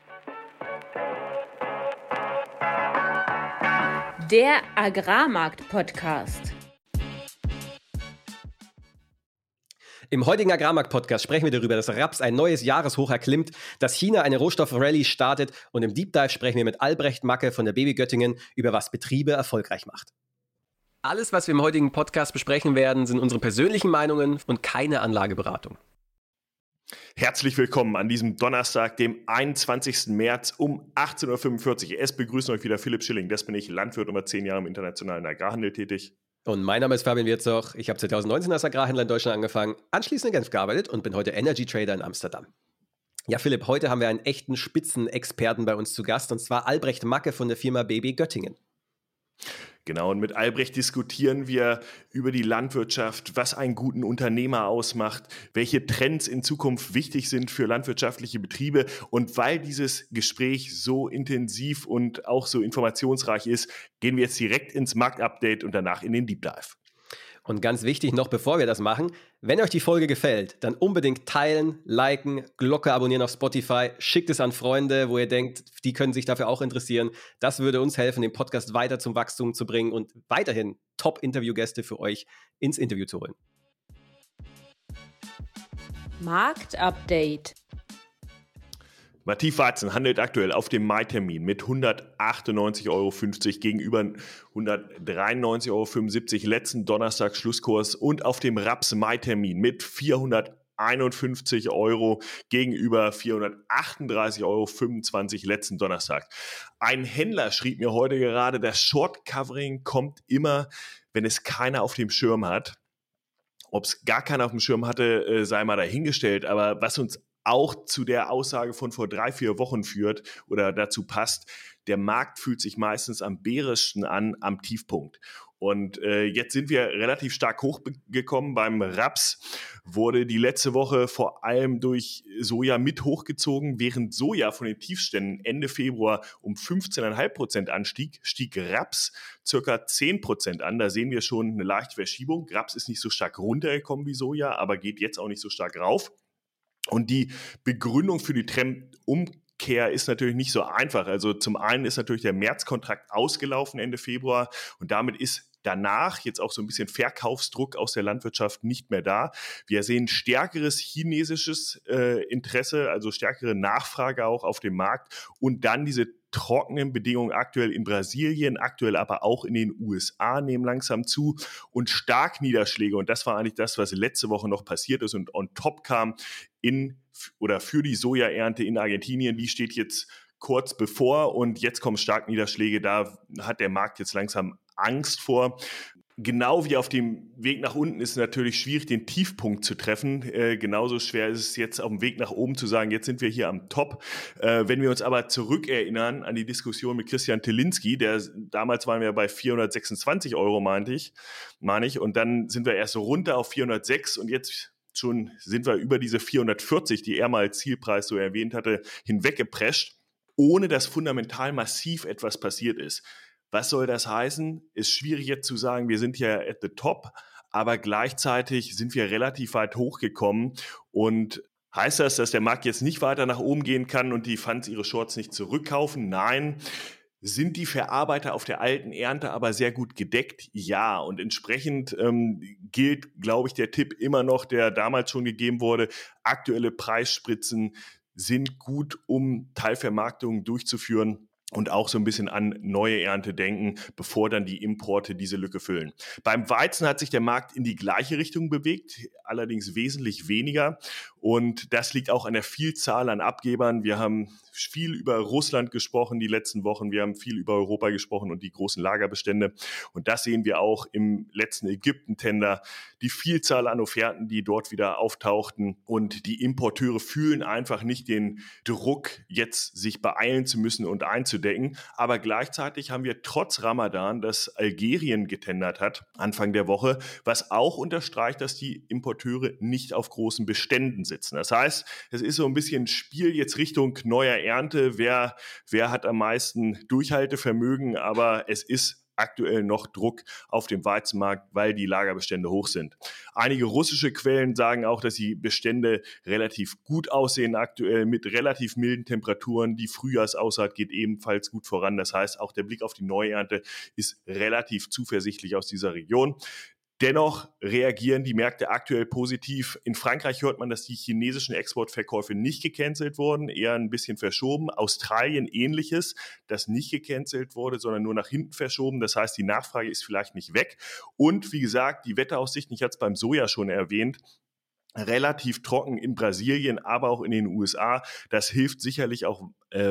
Der Agrarmarkt-Podcast. Im heutigen Agrarmarkt-Podcast sprechen wir darüber, dass Raps ein neues Jahreshoch erklimmt, dass China eine Rohstoff-Rallye startet und im Deep Dive sprechen wir mit Albrecht Macke von der Baby Göttingen über was Betriebe erfolgreich macht. Alles, was wir im heutigen Podcast besprechen werden, sind unsere persönlichen Meinungen und keine Anlageberatung. Herzlich willkommen an diesem Donnerstag, dem 21. März um 18.45 Uhr. Es begrüßen euch wieder Philipp Schilling. Das bin ich, Landwirt und über 10 Jahre im internationalen Agrarhandel tätig. Und mein Name ist Fabian Wirzoch. Ich habe 2019 als Agrarhändler in Deutschland angefangen, anschließend in Genf gearbeitet und bin heute Energy Trader in Amsterdam. Ja, Philipp, heute haben wir einen echten Spitzenexperten bei uns zu Gast, und zwar Albrecht Macke von der Firma Baby Göttingen. Genau, und mit Albrecht diskutieren wir über die Landwirtschaft, was einen guten Unternehmer ausmacht, welche Trends in Zukunft wichtig sind für landwirtschaftliche Betriebe. Und weil dieses Gespräch so intensiv und auch so informationsreich ist, gehen wir jetzt direkt ins Marktupdate und danach in den Deep Dive. Und ganz wichtig, noch bevor wir das machen, wenn euch die Folge gefällt, dann unbedingt teilen, liken, Glocke abonnieren auf Spotify, schickt es an Freunde, wo ihr denkt, die können sich dafür auch interessieren. Das würde uns helfen, den Podcast weiter zum Wachstum zu bringen und weiterhin Top-Interviewgäste für euch ins Interview zu holen. Marktupdate. Mativweizen handelt aktuell auf dem Mai-Termin mit 198,50 Euro gegenüber 193,75 Euro letzten Donnerstag Schlusskurs und auf dem Raps-Mai-Termin mit 451 Euro gegenüber 438,25 Euro letzten Donnerstag. Ein Händler schrieb mir heute gerade, das Short-Covering kommt immer, wenn es keiner auf dem Schirm hat. Ob es gar keiner auf dem Schirm hatte, sei mal dahingestellt, aber was uns auch zu der Aussage von vor 3-4 Wochen führt oder dazu passt, der Markt fühlt sich meistens am bärischsten an, am Tiefpunkt. Und jetzt sind wir relativ stark hochgekommen. Beim Raps wurde die letzte Woche vor allem durch Soja mit hochgezogen. Während Soja von den Tiefständen Ende Februar um 15,5% anstieg, stieg Raps circa 10% an. Da sehen wir schon eine leichte Verschiebung. Raps ist nicht so stark runtergekommen wie Soja, aber geht jetzt auch nicht so stark rauf. Und die Begründung für die Trendumkehr ist natürlich nicht so einfach. Also zum einen ist natürlich der Märzkontrakt ausgelaufen Ende Februar und damit ist danach jetzt auch so ein bisschen Verkaufsdruck aus der Landwirtschaft nicht mehr da. Wir sehen stärkeres chinesisches Interesse, also stärkere Nachfrage auch auf dem Markt und dann diese trockenen Bedingungen aktuell in Brasilien, aktuell aber auch in den USA nehmen langsam zu und Starkniederschläge. Und das war eigentlich das, was letzte Woche noch passiert ist und on top kam für die Sojaernte in Argentinien. Die steht jetzt kurz bevor und jetzt kommen Starkniederschläge. Da hat der Markt jetzt langsam Angst vor. Genau wie auf dem Weg nach unten ist es natürlich schwierig, den Tiefpunkt zu treffen. Genauso schwer ist es jetzt auf dem Weg nach oben zu sagen, jetzt sind wir hier am Top. Wenn wir uns aber zurückerinnern an die Diskussion mit Christian Tylinski, damals waren wir bei 426 Euro, meine ich. Und dann sind wir erst so runter auf 406 und jetzt schon sind wir über diese 440, die er mal als Zielpreis so erwähnt hatte, hinweggeprescht, ohne dass fundamental massiv etwas passiert ist. Was soll das heißen? Ist schwierig jetzt zu sagen, wir sind hier at the top, aber gleichzeitig sind wir relativ weit hochgekommen und heißt das, dass der Markt jetzt nicht weiter nach oben gehen kann und die Funds ihre Shorts nicht zurückkaufen? Nein. Sind die Verarbeiter auf der alten Ernte aber sehr gut gedeckt? Ja, und entsprechend gilt, glaube ich, der Tipp immer noch, der damals schon gegeben wurde, aktuelle Preisspritzen sind gut, um Teilvermarktungen durchzuführen und auch so ein bisschen an neue Ernte denken, bevor dann die Importe diese Lücke füllen. Beim Weizen hat sich der Markt in die gleiche Richtung bewegt, allerdings wesentlich weniger. Und das liegt auch an der Vielzahl an Abgebern. Wir haben viel über Russland gesprochen die letzten Wochen. Wir haben viel über Europa gesprochen und die großen Lagerbestände. Und das sehen wir auch im letzten Ägypten-Tender. Die Vielzahl an Offerten, die dort wieder auftauchten. Und die Importeure fühlen einfach nicht den Druck, jetzt sich beeilen zu müssen und einzudecken. Aber gleichzeitig haben wir trotz Ramadan, das Algerien getendert hat, Anfang der Woche, was auch unterstreicht, dass die Importeure nicht auf großen Beständen sitzen. Das heißt, es ist so ein bisschen Spiel jetzt Richtung neuer Ernte. Wer hat am meisten Durchhaltevermögen? Aber es ist aktuell noch Druck auf dem Weizenmarkt, weil die Lagerbestände hoch sind. Einige russische Quellen sagen auch, dass die Bestände relativ gut aussehen aktuell mit relativ milden Temperaturen. Die Frühjahrsaussaat geht ebenfalls gut voran. Das heißt, auch der Blick auf die Neuernte ist relativ zuversichtlich aus dieser Region. Dennoch reagieren die Märkte aktuell positiv. In Frankreich hört man, dass die chinesischen Exportverkäufe nicht gecancelt wurden, eher ein bisschen verschoben. Australien ähnliches, das nicht gecancelt wurde, sondern nur nach hinten verschoben. Das heißt, die Nachfrage ist vielleicht nicht weg. Und wie gesagt, die Wetteraussichten, ich hatte es beim Soja schon erwähnt, relativ trocken in Brasilien, aber auch in den USA. Das hilft sicherlich auch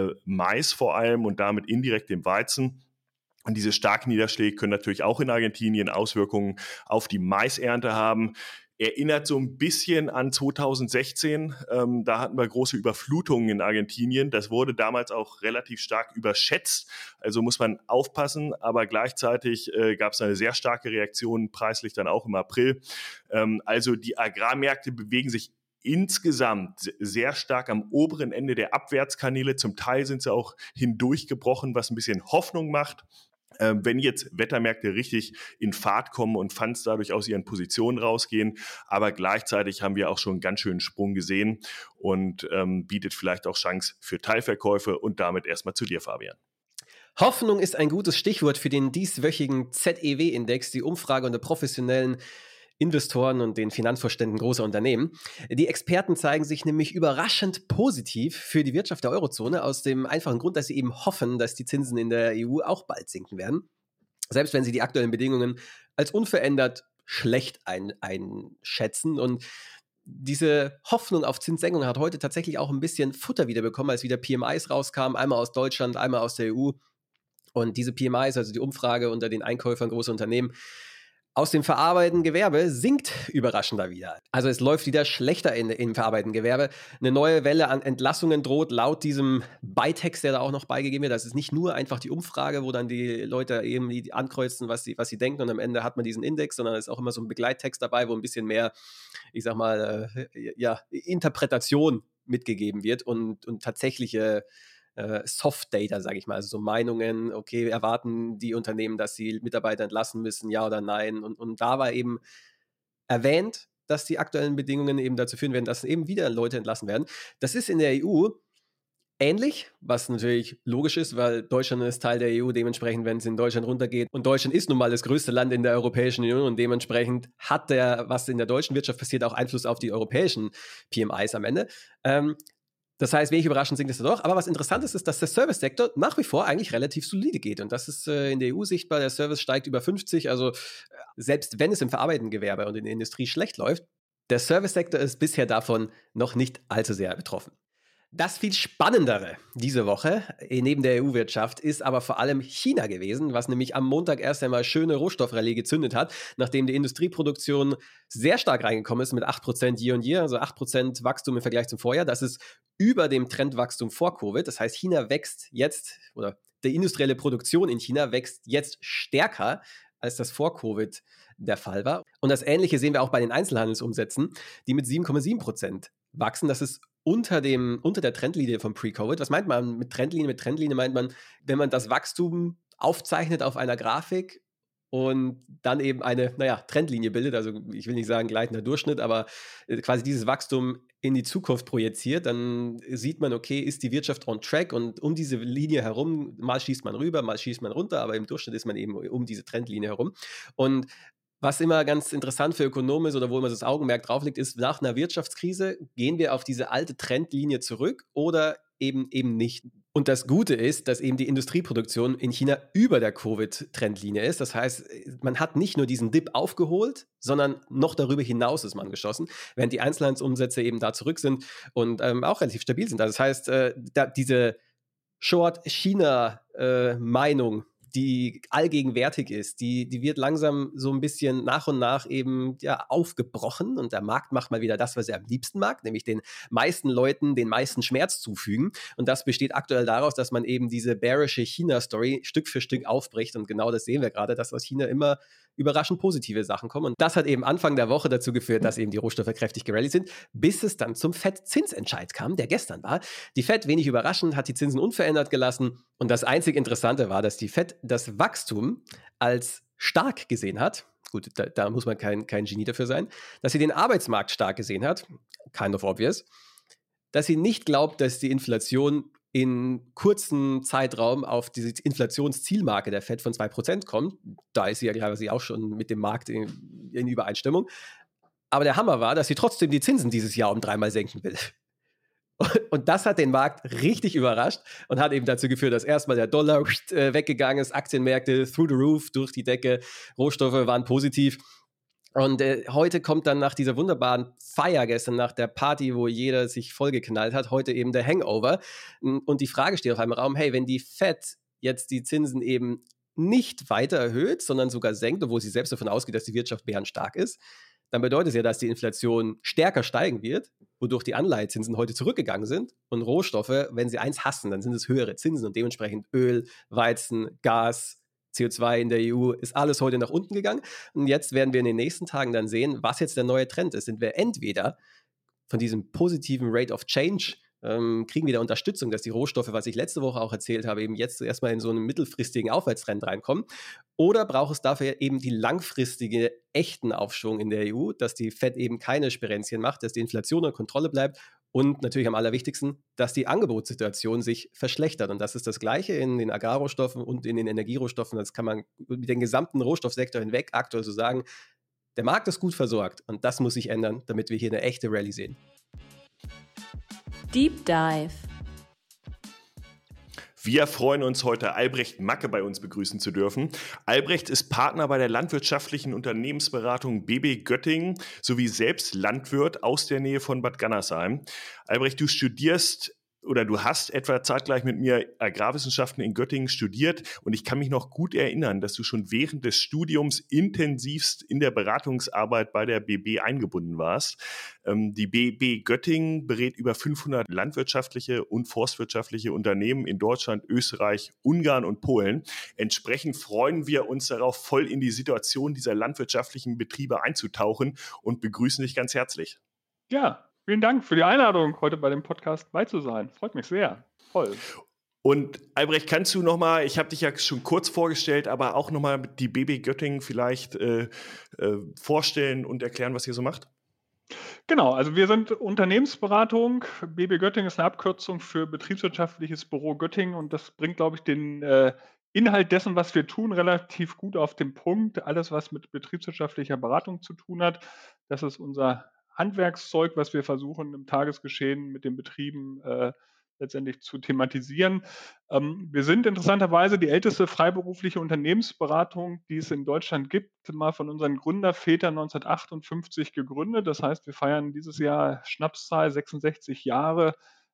Mais vor allem und damit indirekt dem Weizen. Und diese starken Niederschläge können natürlich auch in Argentinien Auswirkungen auf die Maisernte haben. Erinnert so ein bisschen an 2016. Da hatten wir große Überflutungen in Argentinien. Das wurde damals auch relativ stark überschätzt. Also muss man aufpassen. Aber gleichzeitig gab es eine sehr starke Reaktion, preislich dann auch im April. Also die Agrarmärkte bewegen sich insgesamt sehr stark am oberen Ende der Abwärtskanäle. Zum Teil sind sie auch hindurchgebrochen, was ein bisschen Hoffnung macht. Wenn jetzt Wettermärkte richtig in Fahrt kommen und Funds dadurch aus ihren Positionen rausgehen. Aber gleichzeitig haben wir auch schon einen ganz schönen Sprung gesehen und bietet vielleicht auch Chance für Teilverkäufe und damit erstmal zu dir, Fabian. Hoffnung ist ein gutes Stichwort für den dieswöchigen ZEW-Index, die Umfrage unter professionellen Investoren und den Finanzvorständen großer Unternehmen. Die Experten zeigen sich nämlich überraschend positiv für die Wirtschaft der Eurozone, aus dem einfachen Grund, dass sie eben hoffen, dass die Zinsen in der EU auch bald sinken werden. Selbst wenn sie die aktuellen Bedingungen als unverändert schlecht einschätzen. Und diese Hoffnung auf Zinssenkung hat heute tatsächlich auch ein bisschen Futter wieder bekommen, als wieder PMIs rauskamen, einmal aus Deutschland, einmal aus der EU. Und diese PMIs, also die Umfrage unter den Einkäufern großer Unternehmen, aus dem verarbeitenden Gewerbe sinkt überraschender wieder. Also es läuft wieder schlechter im verarbeitenden Gewerbe. Eine neue Welle an Entlassungen droht laut diesem Beitext, der da auch noch beigegeben wird. Das ist nicht nur einfach die Umfrage, wo dann die Leute eben ankreuzen, was sie denken und am Ende hat man diesen Index, sondern es ist auch immer so ein Begleittext dabei, wo ein bisschen mehr, ich sag mal, Interpretation mitgegeben wird und tatsächliche Soft Data, sage ich mal, also so Meinungen, okay, erwarten die Unternehmen, dass sie Mitarbeiter entlassen müssen, ja oder nein. Und da war eben erwähnt, dass die aktuellen Bedingungen eben dazu führen werden, dass eben wieder Leute entlassen werden. Das ist in der EU ähnlich, was natürlich logisch ist, weil Deutschland ist Teil der EU, dementsprechend, wenn es in Deutschland runtergeht. Und Deutschland ist nun mal das größte Land in der Europäischen Union und dementsprechend hat was in der deutschen Wirtschaft passiert, auch Einfluss auf die europäischen PMIs am Ende. Das heißt, wenig überraschend sinkt es doch. Aber was interessant ist, dass der Service-Sektor nach wie vor eigentlich relativ solide geht. Und das ist in der EU sichtbar. Der Service steigt über 50. Also selbst wenn es im verarbeitenden Gewerbe und in der Industrie schlecht läuft, der Service-Sektor ist bisher davon noch nicht allzu sehr betroffen. Das viel Spannendere diese Woche neben der EU-Wirtschaft ist aber vor allem China gewesen, was nämlich am Montag erst einmal schöne Rohstoffrallye gezündet hat, nachdem die Industrieproduktion sehr stark reingekommen ist mit 8% year-on-year, also 8% Wachstum im Vergleich zum Vorjahr. Das ist über dem Trendwachstum vor Covid. Das heißt, China wächst jetzt, oder die industrielle Produktion in China wächst jetzt stärker, als das vor Covid der Fall war. Und das Ähnliche sehen wir auch bei den Einzelhandelsumsätzen, die mit 7,7% wachsen. Das ist unter der Trendlinie von Pre-Covid. Was meint man mit Trendlinie? Mit Trendlinie meint man, wenn man das Wachstum aufzeichnet auf einer Grafik und dann eben eine, Trendlinie bildet, also ich will nicht sagen gleitender Durchschnitt, aber quasi dieses Wachstum in die Zukunft projiziert, dann sieht man, okay, ist die Wirtschaft on track und um diese Linie herum, mal schießt man rüber, mal schießt man runter, aber im Durchschnitt ist man eben um diese Trendlinie herum. Und was immer ganz interessant für Ökonomen ist oder wo immer das Augenmerk drauf liegt, ist, nach einer Wirtschaftskrise gehen wir auf diese alte Trendlinie zurück oder eben nicht. Und das Gute ist, dass eben die Industrieproduktion in China über der Covid-Trendlinie ist. Das heißt, man hat nicht nur diesen Dip aufgeholt, sondern noch darüber hinaus ist man geschossen, während die Einzelhandelsumsätze eben da zurück sind und auch relativ stabil sind. Also das heißt, diese Short-China-Meinung, die allgegenwärtig ist, die wird langsam so ein bisschen nach und nach eben aufgebrochen und der Markt macht mal wieder das, was er am liebsten mag, nämlich den meisten Leuten den meisten Schmerz zufügen und das besteht aktuell daraus, dass man eben diese bearische China-Story Stück für Stück aufbricht und genau das sehen wir gerade, dass aus China immer überraschend positive Sachen kommen. Und das hat eben Anfang der Woche dazu geführt, dass eben die Rohstoffe kräftig gerallyt sind, bis es dann zum FED-Zinsentscheid kam, der gestern war. Die FED, wenig überraschend, hat die Zinsen unverändert gelassen. Und das einzig Interessante war, dass die FED das Wachstum als stark gesehen hat. Gut, da muss man kein Genie dafür sein. Dass sie den Arbeitsmarkt stark gesehen hat. Kind of obvious. Dass sie nicht glaubt, dass die Inflation in kurzem Zeitraum auf diese Inflationszielmarke der FED von 2% kommt. Da ist sie ja quasi auch schon mit dem Markt in Übereinstimmung. Aber der Hammer war, dass sie trotzdem die Zinsen dieses Jahr um 3-mal senken will. Und das hat den Markt richtig überrascht und hat eben dazu geführt, dass erstmal der Dollar weggegangen ist, Aktienmärkte through the roof, durch die Decke, Rohstoffe waren positiv. Und heute kommt dann nach dieser wunderbaren Feier gestern, nach der Party, wo jeder sich vollgeknallt hat, heute eben der Hangover. Und die Frage steht auf einem Raum, hey, wenn die Fed jetzt die Zinsen eben nicht weiter erhöht, sondern sogar senkt, obwohl sie selbst davon ausgeht, dass die Wirtschaft bärenstark ist, dann bedeutet es ja, dass die Inflation stärker steigen wird, wodurch die Anleihezinsen heute zurückgegangen sind. Und Rohstoffe, wenn sie eins hassen, dann sind es höhere Zinsen und dementsprechend Öl, Weizen, Gas, CO2 in der EU ist alles heute nach unten gegangen. Und jetzt werden wir in den nächsten Tagen dann sehen, was jetzt der neue Trend ist. Sind wir entweder von diesem positiven Rate of Change kriegen wieder Unterstützung, dass die Rohstoffe, was ich letzte Woche auch erzählt habe, eben jetzt erstmal in so einen mittelfristigen Aufwärtstrend reinkommen. Oder braucht es dafür eben die langfristige, echten Aufschwung in der EU, dass die Fed eben keine Sperenzchen macht, dass die Inflation unter Kontrolle bleibt und natürlich am allerwichtigsten, dass die Angebotssituation sich verschlechtert. Und das ist das Gleiche in den Agrarrohstoffen und in den Energierohstoffen. Das kann man mit dem gesamten Rohstoffsektor hinweg aktuell so sagen. Der Markt ist gut versorgt und das muss sich ändern, damit wir hier eine echte Rallye sehen. Deep Dive. Wir freuen uns heute, Albrecht Macke bei uns begrüßen zu dürfen. Albrecht ist Partner bei der landwirtschaftlichen Unternehmensberatung BB Göttingen sowie selbst Landwirt aus der Nähe von Bad Gandersheim. Albrecht, du studierst oder du hast etwa zeitgleich mit mir Agrarwissenschaften in Göttingen studiert und ich kann mich noch gut erinnern, dass du schon während des Studiums intensivst in der Beratungsarbeit bei der BB eingebunden warst. Die BB Göttingen berät über 500 landwirtschaftliche und forstwirtschaftliche Unternehmen in Deutschland, Österreich, Ungarn und Polen. Entsprechend freuen wir uns darauf, voll in die Situation dieser landwirtschaftlichen Betriebe einzutauchen und begrüßen dich ganz herzlich. Ja, vielen Dank für die Einladung, heute bei dem Podcast bei zu sein. Freut mich sehr. Toll. Und Albrecht, kannst du nochmal, ich habe dich ja schon kurz vorgestellt, aber auch nochmal die BB Göttingen vielleicht vorstellen und erklären, was ihr so macht? Genau, also wir sind Unternehmensberatung. BB Göttingen ist eine Abkürzung für Betriebswirtschaftliches Büro Göttingen und das bringt, glaube ich, den Inhalt dessen, was wir tun, relativ gut auf den Punkt. Alles, was mit betriebswirtschaftlicher Beratung zu tun hat, das ist unser Handwerkszeug, was wir versuchen im Tagesgeschehen mit den Betrieben letztendlich zu thematisieren. Wir sind interessanterweise die älteste freiberufliche Unternehmensberatung, die es in Deutschland gibt, mal von unseren Gründervätern 1958 gegründet. Das heißt, wir feiern dieses Jahr Schnapszahl 66 Jahre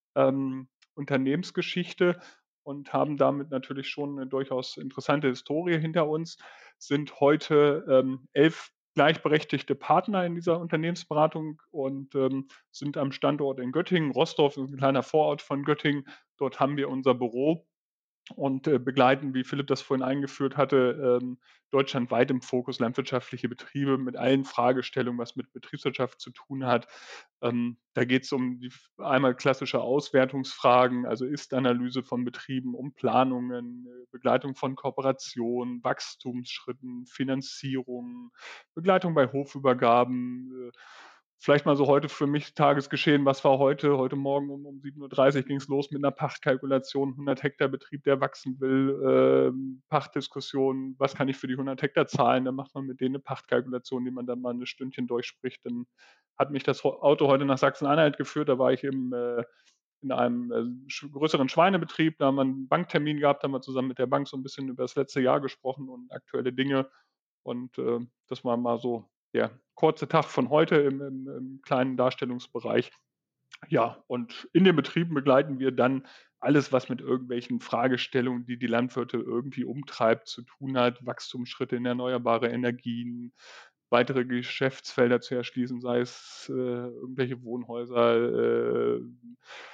Unternehmensgeschichte und haben damit natürlich schon eine durchaus interessante Historie hinter uns, sind heute 11 gleichberechtigte Partner in dieser Unternehmensberatung und sind am Standort in Göttingen. Roßdorf ist ein kleiner Vorort von Göttingen. Dort haben wir unser Büro und begleiten, wie Philipp das vorhin eingeführt hatte, deutschlandweit im Fokus landwirtschaftliche Betriebe mit allen Fragestellungen, was mit Betriebswirtschaft zu tun hat. Da geht es um einmal klassische Auswertungsfragen, also Ist-Analyse von Betrieben, um Planungen, Begleitung von Kooperationen, Wachstumsschritten, Finanzierung, Begleitung bei Hofübergaben. Vielleicht mal so heute für mich Tagesgeschehen. Was war heute? Heute Morgen um 7:30 Uhr ging es los mit einer Pachtkalkulation. 100 Hektar Betrieb, der wachsen will. Pachtdiskussion. Was kann ich für die 100 Hektar zahlen? Dann macht man mit denen eine Pachtkalkulation, die man dann mal ein Stündchen durchspricht. Dann hat mich das Auto heute nach Sachsen-Anhalt geführt. Da war ich in einem größeren Schweinebetrieb. Da haben wir einen Banktermin gehabt, da haben wir zusammen mit der Bank so ein bisschen über das letzte Jahr gesprochen und aktuelle Dinge. Und das war mal so der kurze Tag von heute im kleinen Darstellungsbereich. Ja, und in den Betrieben begleiten wir dann alles, was mit irgendwelchen Fragestellungen, die die Landwirte irgendwie umtreibt, zu tun hat. Wachstumsschritte in erneuerbare Energien, weitere Geschäftsfelder zu erschließen, sei es irgendwelche Wohnhäuser,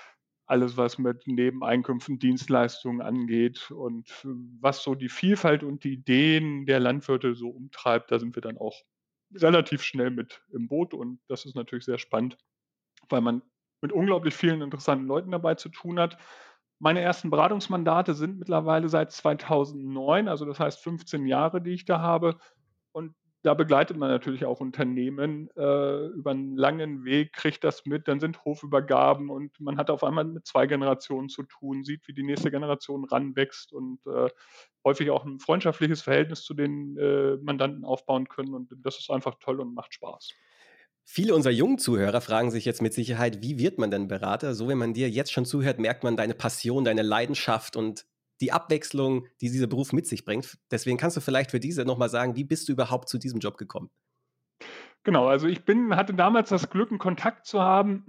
alles, was mit Nebeneinkünften, Dienstleistungen angeht und was so die Vielfalt und die Ideen der Landwirte so umtreibt, da sind wir dann auch relativ schnell mit im Boot und das ist natürlich sehr spannend, weil man mit unglaublich vielen interessanten Leuten dabei zu tun hat. Meine ersten Beratungsmandate sind mittlerweile seit 2009, also das heißt 15 Jahre, die ich da habe. Und da begleitet man natürlich auch Unternehmen über einen langen Weg, kriegt das mit, dann sind Hofübergaben und man hat auf einmal mit 2 Generationen zu tun, sieht, wie die nächste Generation ranwächst und häufig auch ein freundschaftliches Verhältnis zu den Mandanten aufbauen können. Und das ist einfach toll und macht Spaß. Viele unserer jungen Zuhörer fragen sich jetzt mit Sicherheit, wie wird man denn Berater? So, wenn man dir jetzt schon zuhört, merkt man deine Passion, deine Leidenschaft und die Abwechslung, die dieser Beruf mit sich bringt. Deswegen kannst du vielleicht für diese nochmal sagen, wie bist du überhaupt zu diesem Job gekommen? Genau, also hatte damals das Glück, einen Kontakt zu haben,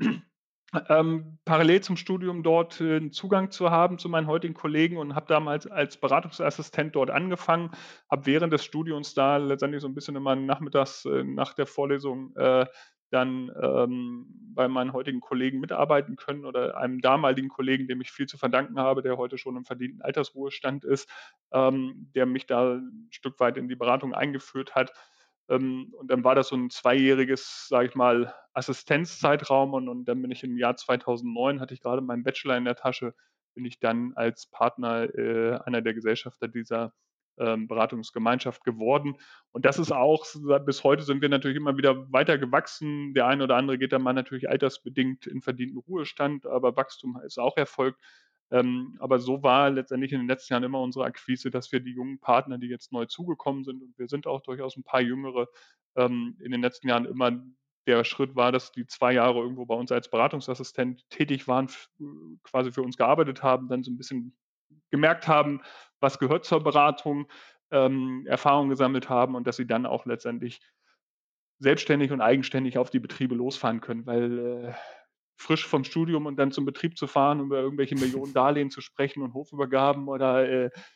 parallel zum Studium dort 'n Zugang zu haben zu meinen heutigen Kollegen und habe damals als Beratungsassistent dort angefangen, habe während des Studiums da letztendlich so ein bisschen immer nachmittags, nach der Vorlesung, dann, bei meinen heutigen Kollegen mitarbeiten können oder einem damaligen Kollegen, dem ich viel zu verdanken habe, der heute schon im verdienten Altersruhestand ist, der mich da 'n Stück weit in die Beratung eingeführt hat. Und dann war das so 'n zweijähriges, sage ich mal, Assistenzzeitraum und dann bin ich im Jahr 2009 hatte ich grade meinen Bachelor in der Tasche, bin ich dann als Partner, einer der Gesellschafter dieser, Beratungsgemeinschaft geworden. Und das ist auch bis heute sind wir natürlich immer wieder weiter gewachsen. Der eine oder andere geht dann mal natürlich altersbedingt in verdienten Ruhestand, aber Wachstum ist auch erfolgt. Aber so war letztendlich in den letzten Jahren immer unsere Akquise, dass wir die jungen Partner, die jetzt neu zugekommen sind und wir sind auch durchaus ein paar Jüngere, in den letzten Jahren immer der Schritt war, dass die 2 Jahre irgendwo bei uns als Beratungsassistent tätig waren, quasi für uns gearbeitet haben, dann so ein bisschen gemerkt haben, was gehört zur Beratung, Erfahrung gesammelt haben und dass sie dann auch letztendlich selbstständig und eigenständig auf die Betriebe losfahren können, weil, frisch vom Studium und dann zum Betrieb zu fahren, über irgendwelche Millionen Darlehen zu sprechen und Hofübergaben oder,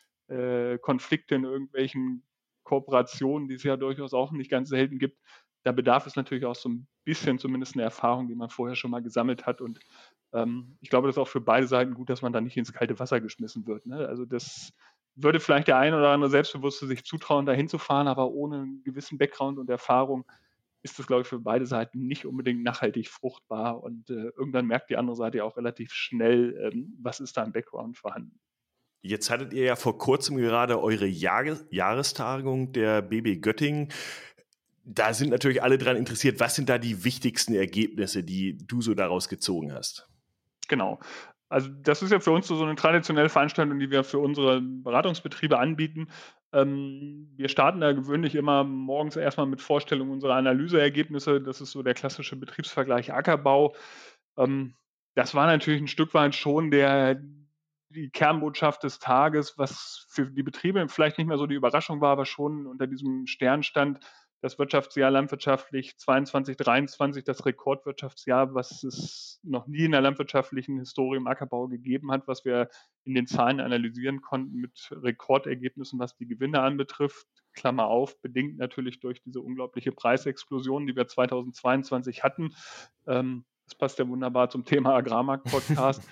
Konflikte in irgendwelchen Kooperationen, die es ja durchaus auch nicht ganz selten gibt. Da bedarf es natürlich auch so ein bisschen zumindest 'ne Erfahrung, die man vorher schon mal gesammelt hat und, ich glaube, das ist auch für beide Seiten gut, dass man da nicht ins kalte Wasser geschmissen wird, ne? Also, das würde vielleicht der eine oder andere Selbstbewusste sich zutrauen, da hinzufahren, aber ohne 'n gewissen Background und Erfahrung ist das, glaube ich, für beide Seiten nicht unbedingt nachhaltig fruchtbar und, irgendwann merkt die andere Seite ja auch relativ schnell, was ist da im Background vorhanden. Jetzt hattet ihr ja vor kurzem gerade eure Jahrestagung der BB Göttingen. Da sind natürlich alle dran interessiert. Was sind da die wichtigsten Ergebnisse, die du so daraus gezogen hast? Genau. Also, das ist ja für uns so 'ne traditionelle Veranstaltung, die wir für unsere Beratungsbetriebe anbieten. Wir starten da gewöhnlich immer morgens erst mal mit Vorstellung unserer Analyseergebnisse. Das ist so der klassische Betriebsvergleich Ackerbau. Ähm, Das war natürlich 'n Stück weit schon die Kernbotschaft des Tages, was für die Betriebe vielleicht nicht mehr so die Überraschung war, aber schon unter diesem Stern stand, das Wirtschaftsjahr landwirtschaftlich 22, 23, das Rekordwirtschaftsjahr, was es noch nie in der landwirtschaftlichen Historie im Ackerbau gegeben hat, was wir in den Zahlen analysieren konnten mit Rekordergebnissen, was die Gewinne anbetrifft. Klammer auf, bedingt natürlich durch diese unglaubliche Preisexplosion, die wir 2022 hatten. Das passt ja wunderbar zum Thema Agrarmarkt-Podcast.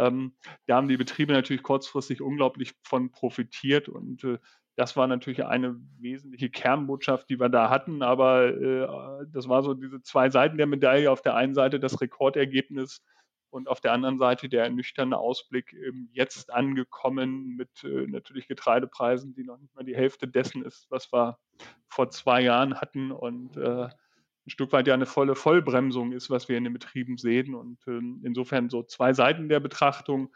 Da haben die Betriebe natürlich kurzfristig unglaublich von profitiert und das war natürlich eine wesentliche Kernbotschaft, die wir da hatten, aber das war so diese 2 Seiten der Medaille. Auf der einen Seite das Rekordergebnis und auf der anderen Seite der ernüchternde Ausblick, jetzt angekommen mit natürlich Getreidepreisen, die noch nicht mal die Hälfte dessen ist, was wir vor 2 Jahren hatten und 'n Stück weit ja eine Vollbremsung ist, was wir in den Betrieben sehen und insofern so 2 Seiten der Betrachtung.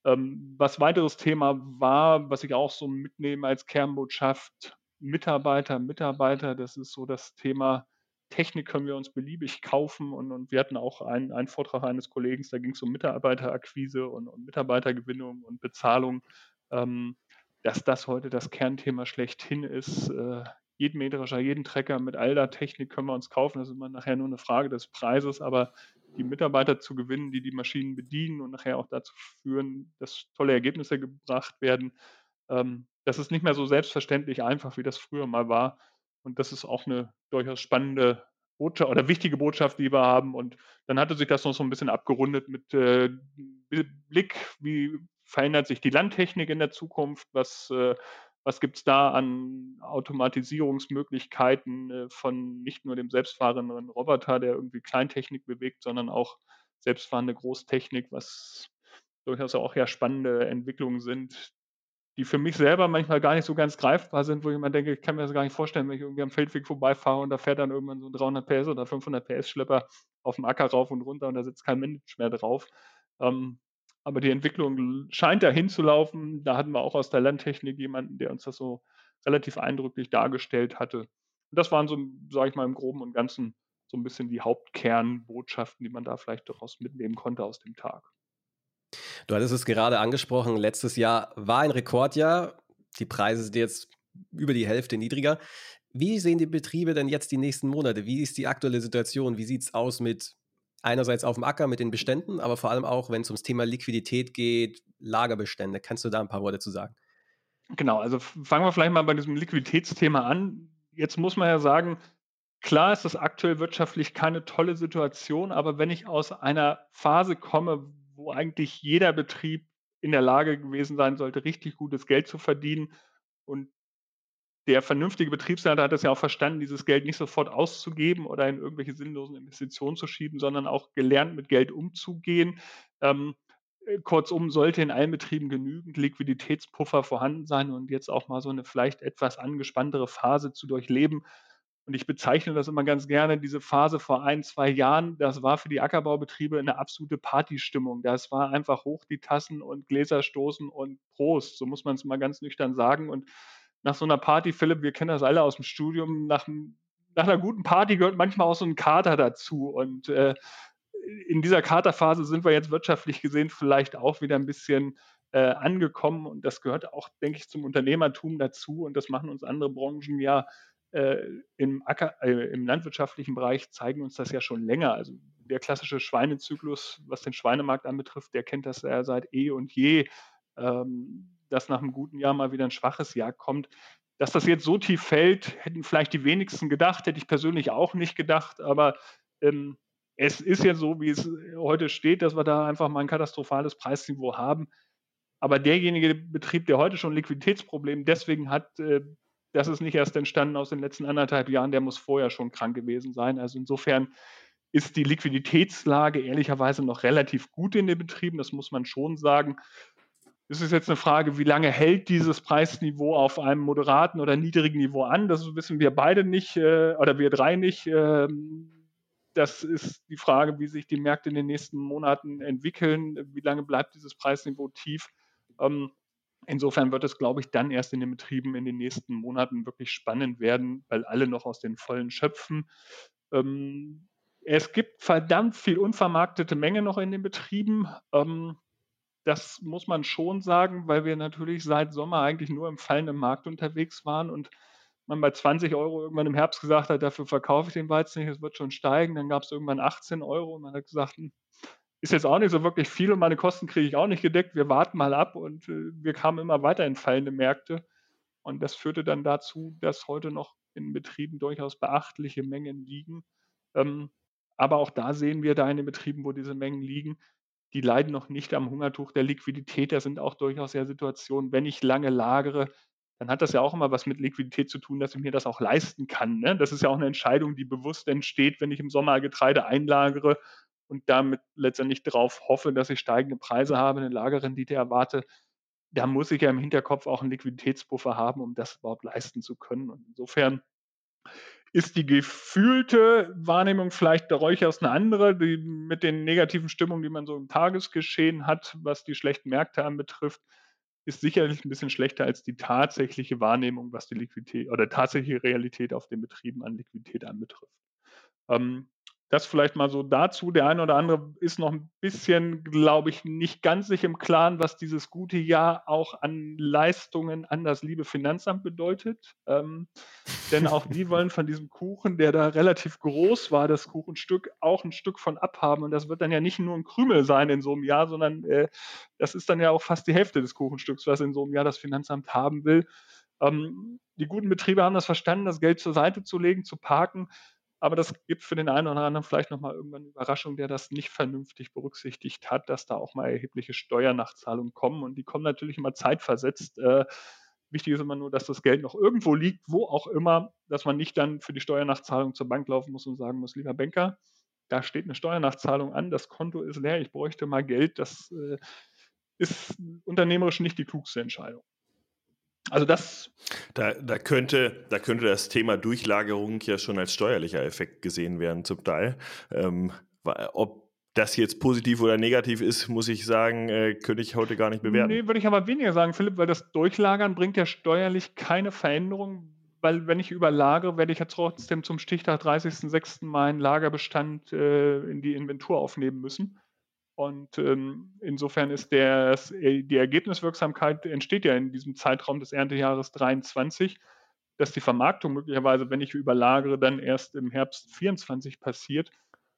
Was weiteres Thema war, was ich auch so mitnehme als Kernbotschaft, Mitarbeiter, das ist so das Thema Technik können wir uns beliebig kaufen und wir hatten auch einen Vortrag eines Kollegen, da ging's um Mitarbeiterakquise und Mitarbeitergewinnung und Bezahlung, ähm, dass das heute das Kernthema schlechthin ist. Jeden Mähdrescher, jeden Trecker mit all der Technik können wir uns kaufen. Das ist immer nachher nur eine Frage des Preises, aber die Mitarbeiter zu gewinnen, die die Maschinen bedienen und nachher auch dazu führen, dass tolle Ergebnisse gebracht werden. Das ist nicht mehr so selbstverständlich einfach, wie das früher mal war. Und das ist auch eine durchaus spannende wichtige Botschaft, die wir haben. Und dann hatte sich das noch so ein bisschen abgerundet mit Blick, wie verändert sich die Landtechnik in der Zukunft, was gibt es da an Automatisierungsmöglichkeiten von nicht nur dem selbstfahrenden Roboter, der irgendwie Kleintechnik bewegt, sondern auch selbstfahrende Großtechnik, was durchaus auch ja spannende Entwicklungen sind, die für mich selber manchmal gar nicht so ganz greifbar sind, wo ich immer denke, ich kann mir das gar nicht vorstellen, wenn ich irgendwie am Feldweg vorbeifahre und da fährt dann irgendwann so ein 300 PS oder 500 PS Schlepper auf dem Acker rauf und runter und da sitzt kein Mensch mehr drauf. Ähm, aber die Entwicklung scheint dahin zu laufen. Da hatten wir auch aus der Landtechnik jemanden, der uns das so relativ eindrücklich dargestellt hatte. Und das waren so, sage ich mal, im Groben und Ganzen so ein bisschen die Hauptkernbotschaften, die man da vielleicht daraus mitnehmen konnte aus dem Tag. Du hattest es gerade angesprochen, letztes Jahr war ein Rekordjahr. Die Preise sind jetzt über die Hälfte niedriger. Wie sehen die Betriebe denn jetzt die nächsten Monate? Wie ist die aktuelle Situation? Wie sieht es aus mit einerseits auf dem Acker mit den Beständen, aber vor allem auch, wenn es ums Thema Liquidität geht, Lagerbestände? Kannst du da ein paar Worte zu sagen? Genau, also fangen wir vielleicht mal bei diesem Liquiditätsthema an. Jetzt muss man ja sagen, klar ist das aktuell wirtschaftlich keine tolle Situation, aber wenn ich aus einer Phase komme, wo eigentlich jeder Betrieb in der Lage gewesen sein sollte, richtig gutes Geld zu verdienen und der vernünftige Betriebsleiter hat es ja auch verstanden, dieses Geld nicht sofort auszugeben oder in irgendwelche sinnlosen Investitionen zu schieben, sondern auch gelernt, mit Geld umzugehen. Ähm, kurzum, sollte in allen Betrieben genügend Liquiditätspuffer vorhanden sein und jetzt auch mal so eine vielleicht etwas angespanntere Phase zu durchleben. Und ich bezeichne das immer ganz gerne, diese Phase vor 1, 2 Jahren, das war für die Ackerbaubetriebe eine absolute Partystimmung. Das war einfach hoch die Tassen und Gläser stoßen und Prost, so muss man es mal ganz nüchtern sagen. Und nach so einer Party, Philipp, wir kennen das alle aus dem Studium, nach einer guten Party gehört manchmal auch so ein Kater dazu. Und in dieser Katerphase sind wir jetzt wirtschaftlich gesehen vielleicht auch wieder ein bisschen angekommen. Und das gehört auch, denke ich, zum Unternehmertum dazu. Und das machen uns andere Branchen ja im landwirtschaftlichen Bereich, zeigen uns das ja schon länger. Also der klassische Schweinezyklus, was den Schweinemarkt anbetrifft, der kennt das ja seit eh und je, dass nach einem guten Jahr mal wieder ein schwaches Jahr kommt. Dass das jetzt so tief fällt, hätten vielleicht die wenigsten gedacht, hätte ich persönlich auch nicht gedacht, aber ähm, es ist ja so, wie es heute steht, dass wir da einfach mal ein katastrophales Preisniveau haben. Aber derjenige Betrieb, der heute schon 'n Liquiditätsproblem deswegen hat, das ist nicht erst entstanden aus den letzten 1,5 Jahren, der muss vorher schon krank gewesen sein. Also, insofern ist die Liquiditätslage ehrlicherweise noch relativ gut in den Betrieben, das muss man schon sagen. Es ist jetzt eine Frage, wie lange hält dieses Preisniveau auf einem moderaten oder niedrigen Niveau an? Das wissen wir beide nicht, oder wir 3 nicht. Das ist die Frage, wie sich die Märkte in den nächsten Monaten entwickeln. Wie lange bleibt dieses Preisniveau tief? Ähm, insofern wird es, glaube ich, dann erst in den Betrieben in den nächsten Monaten wirklich spannend werden, weil alle noch aus den Vollen schöpfen. Ähm, es gibt verdammt viel unvermarktete Menge noch in den Betrieben. Das muss man schon sagen, weil wir natürlich seit Sommer eigentlich nur im fallenden Markt unterwegs waren und man bei 20 € irgendwann im Herbst gesagt hat: „Dafür verkaufe ich den Weizen nicht, es wird schon steigen.“ Dann gab es irgendwann 18 € und man hat gesagt: ist jetzt auch nicht so wirklich viel und meine Kosten kriege ich auch nicht gedeckt. Wir warten mal ab“ und wir kamen immer weiter in fallende Märkte. Und das führte dann dazu, dass heute noch in Betrieben durchaus beachtliche Mengen liegen. Ähm, aber auch da sehen wir da in den Betrieben, wo diese Mengen liegen, die leiden noch nicht am Hungertuch der Liquidität. Da sind auch durchaus ja Situationen, wenn ich lange lagere, dann hat das ja auch immer was mit Liquidität zu tun, dass ich mir das auch leisten kann, ne? Das ist ja auch eine Entscheidung, die bewusst entsteht, wenn ich im Sommer Getreide einlagere und damit letztendlich darauf hoffe, dass ich steigende Preise habe, eine Lagerrendite erwarte. Da muss ich ja im Hinterkopf auch einen Liquiditätspuffer haben, um das überhaupt leisten zu können. Und insofern ist die gefühlte Wahrnehmung vielleicht durchaus eine andere, die mit den negativen Stimmungen, die man so im Tagesgeschehen hat, was die schlechten Märkte anbetrifft, ist sicherlich ein bisschen schlechter als die tatsächliche Wahrnehmung, was die Liquidität oder tatsächliche Realität auf den Betrieben an Liquidität anbetrifft. Ähm, das vielleicht mal so dazu. Der eine oder andere ist noch ein bisschen, glaube ich, nicht ganz sich im Klaren, was dieses gute Jahr auch an Leistungen an das liebe Finanzamt bedeutet. Denn auch die wollen von diesem Kuchen, der da relativ groß war, das Kuchenstück, auch ein Stück von abhaben. Und das wird dann ja nicht nur ein Krümel sein in so einem Jahr, sondern, das ist dann ja auch fast die Hälfte des Kuchenstücks, was in so einem Jahr das Finanzamt haben will. Die guten Betriebe haben das verstanden, das Geld zur Seite zu legen, zu parken. Aber das gibt für den einen oder anderen vielleicht nochmal irgendwann eine Überraschung, der das nicht vernünftig berücksichtigt hat, dass da auch mal erhebliche Steuernachzahlungen kommen. Und die kommen natürlich immer zeitversetzt. Wichtig ist immer nur, dass das Geld noch irgendwo liegt, wo auch immer, dass man nicht dann für die Steuernachzahlung zur Bank laufen muss und sagen muss, lieber Banker, da steht eine Steuernachzahlung an, das Konto ist leer, ich bräuchte mal Geld. Das ist unternehmerisch nicht die klugste Entscheidung. Also das. Da könnte das Thema Durchlagerung ja schon als steuerlicher Effekt gesehen werden zum Teil. Ob das jetzt positiv oder negativ ist, muss ich sagen, könnte ich heute gar nicht bewerten. Nee, würde ich aber weniger sagen, Philipp, weil das Durchlagern bringt ja steuerlich keine Veränderung, weil wenn ich überlagere, werde ich ja trotzdem zum Stichtag 30.06. meinen Lagerbestand in die Inventur aufnehmen müssen. Und insofern ist die Ergebniswirksamkeit entsteht ja in diesem Zeitraum des Erntejahres 23, dass die Vermarktung möglicherweise, wenn ich überlagere, dann erst im Herbst 24 passiert,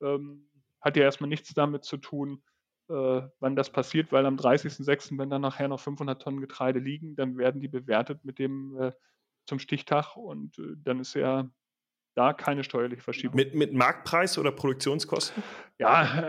hat ja erstmal nichts damit zu tun, wann das passiert, weil am 30.06., wenn dann nachher noch 500 Tonnen Getreide liegen, dann werden die bewertet mit dem zum Stichtag und dann ist ja da keine steuerliche Verschiebung. Mit Marktpreis oder Produktionskosten? Ja,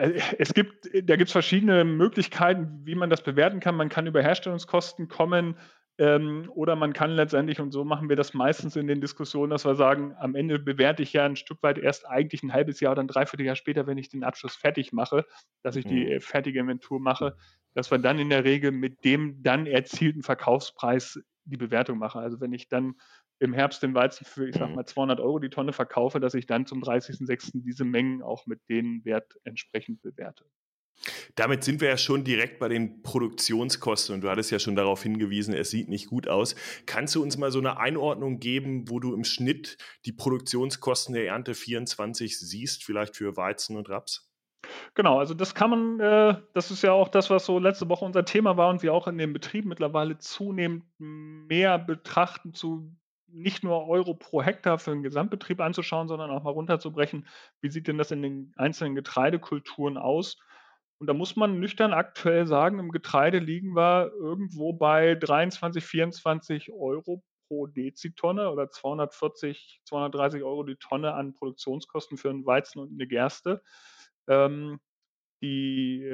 da gibt es verschiedene Möglichkeiten, wie man das bewerten kann. Man kann über Herstellungskosten kommen oder man kann letztendlich, und so machen wir das meistens in den Diskussionen, dass wir sagen, am Ende bewerte ich ja ein Stück weit erst eigentlich ein halbes Jahr oder ein Dreivierteljahr später, wenn ich den Abschluss fertig mache, dass ich die fertige Inventur mache, dass wir dann in der Regel mit dem dann erzielten Verkaufspreis die Bewertung machen. Also wenn ich dann im Herbst den Weizen für, ich sag mal, 200 € die Tonne verkaufe, dass ich dann zum 30.06. diese Mengen auch mit dem Wert entsprechend bewerte. Damit sind wir ja schon direkt bei den Produktionskosten und du hattest ja schon darauf hingewiesen, es sieht nicht gut aus. Kannst du uns mal so eine Einordnung geben, wo du im Schnitt die Produktionskosten der Ernte 24 siehst, vielleicht für Weizen und Raps? Genau, also das kann man, das ist ja auch das, was so letzte Woche unser Thema war und wir auch in den Betrieben mittlerweile zunehmend mehr betrachten, zu nicht nur Euro pro Hektar für den Gesamtbetrieb anzuschauen, sondern auch mal runterzubrechen, wie sieht denn das in den einzelnen Getreidekulturen aus? Und da muss man nüchtern aktuell sagen, im Getreide liegen wir irgendwo bei 23, 24 € pro Dezitonne oder 240, 230 € die Tonne an Produktionskosten für einen Weizen und eine Gerste. Die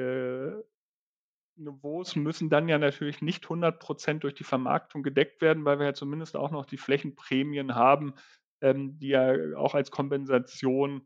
Niveaus müssen dann ja natürlich nicht 100% durch die Vermarktung gedeckt werden, weil wir ja zumindest auch noch die Flächenprämien haben, die ja auch als Kompensation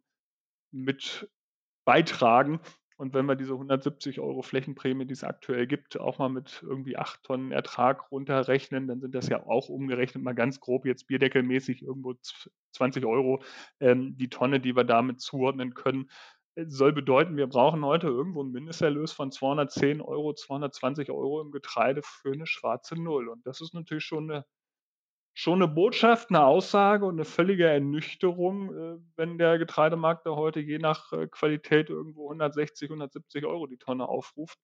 mit beitragen. Und wenn wir diese 170 € Flächenprämie, die es aktuell gibt, auch mal mit irgendwie 8 Tonnen Ertrag runterrechnen, dann sind das ja auch umgerechnet mal ganz grob jetzt bierdeckelmäßig irgendwo 20 € die Tonne, die wir damit zuordnen können. Soll bedeuten, wir brauchen heute irgendwo einen Mindesterlös von 210 €, 220 € im Getreide für eine schwarze Null. Und das ist natürlich schon eine Botschaft, eine Aussage und eine völlige Ernüchterung, wenn der Getreidemarkt da heute je nach Qualität irgendwo 160, 170 € die Tonne aufruft.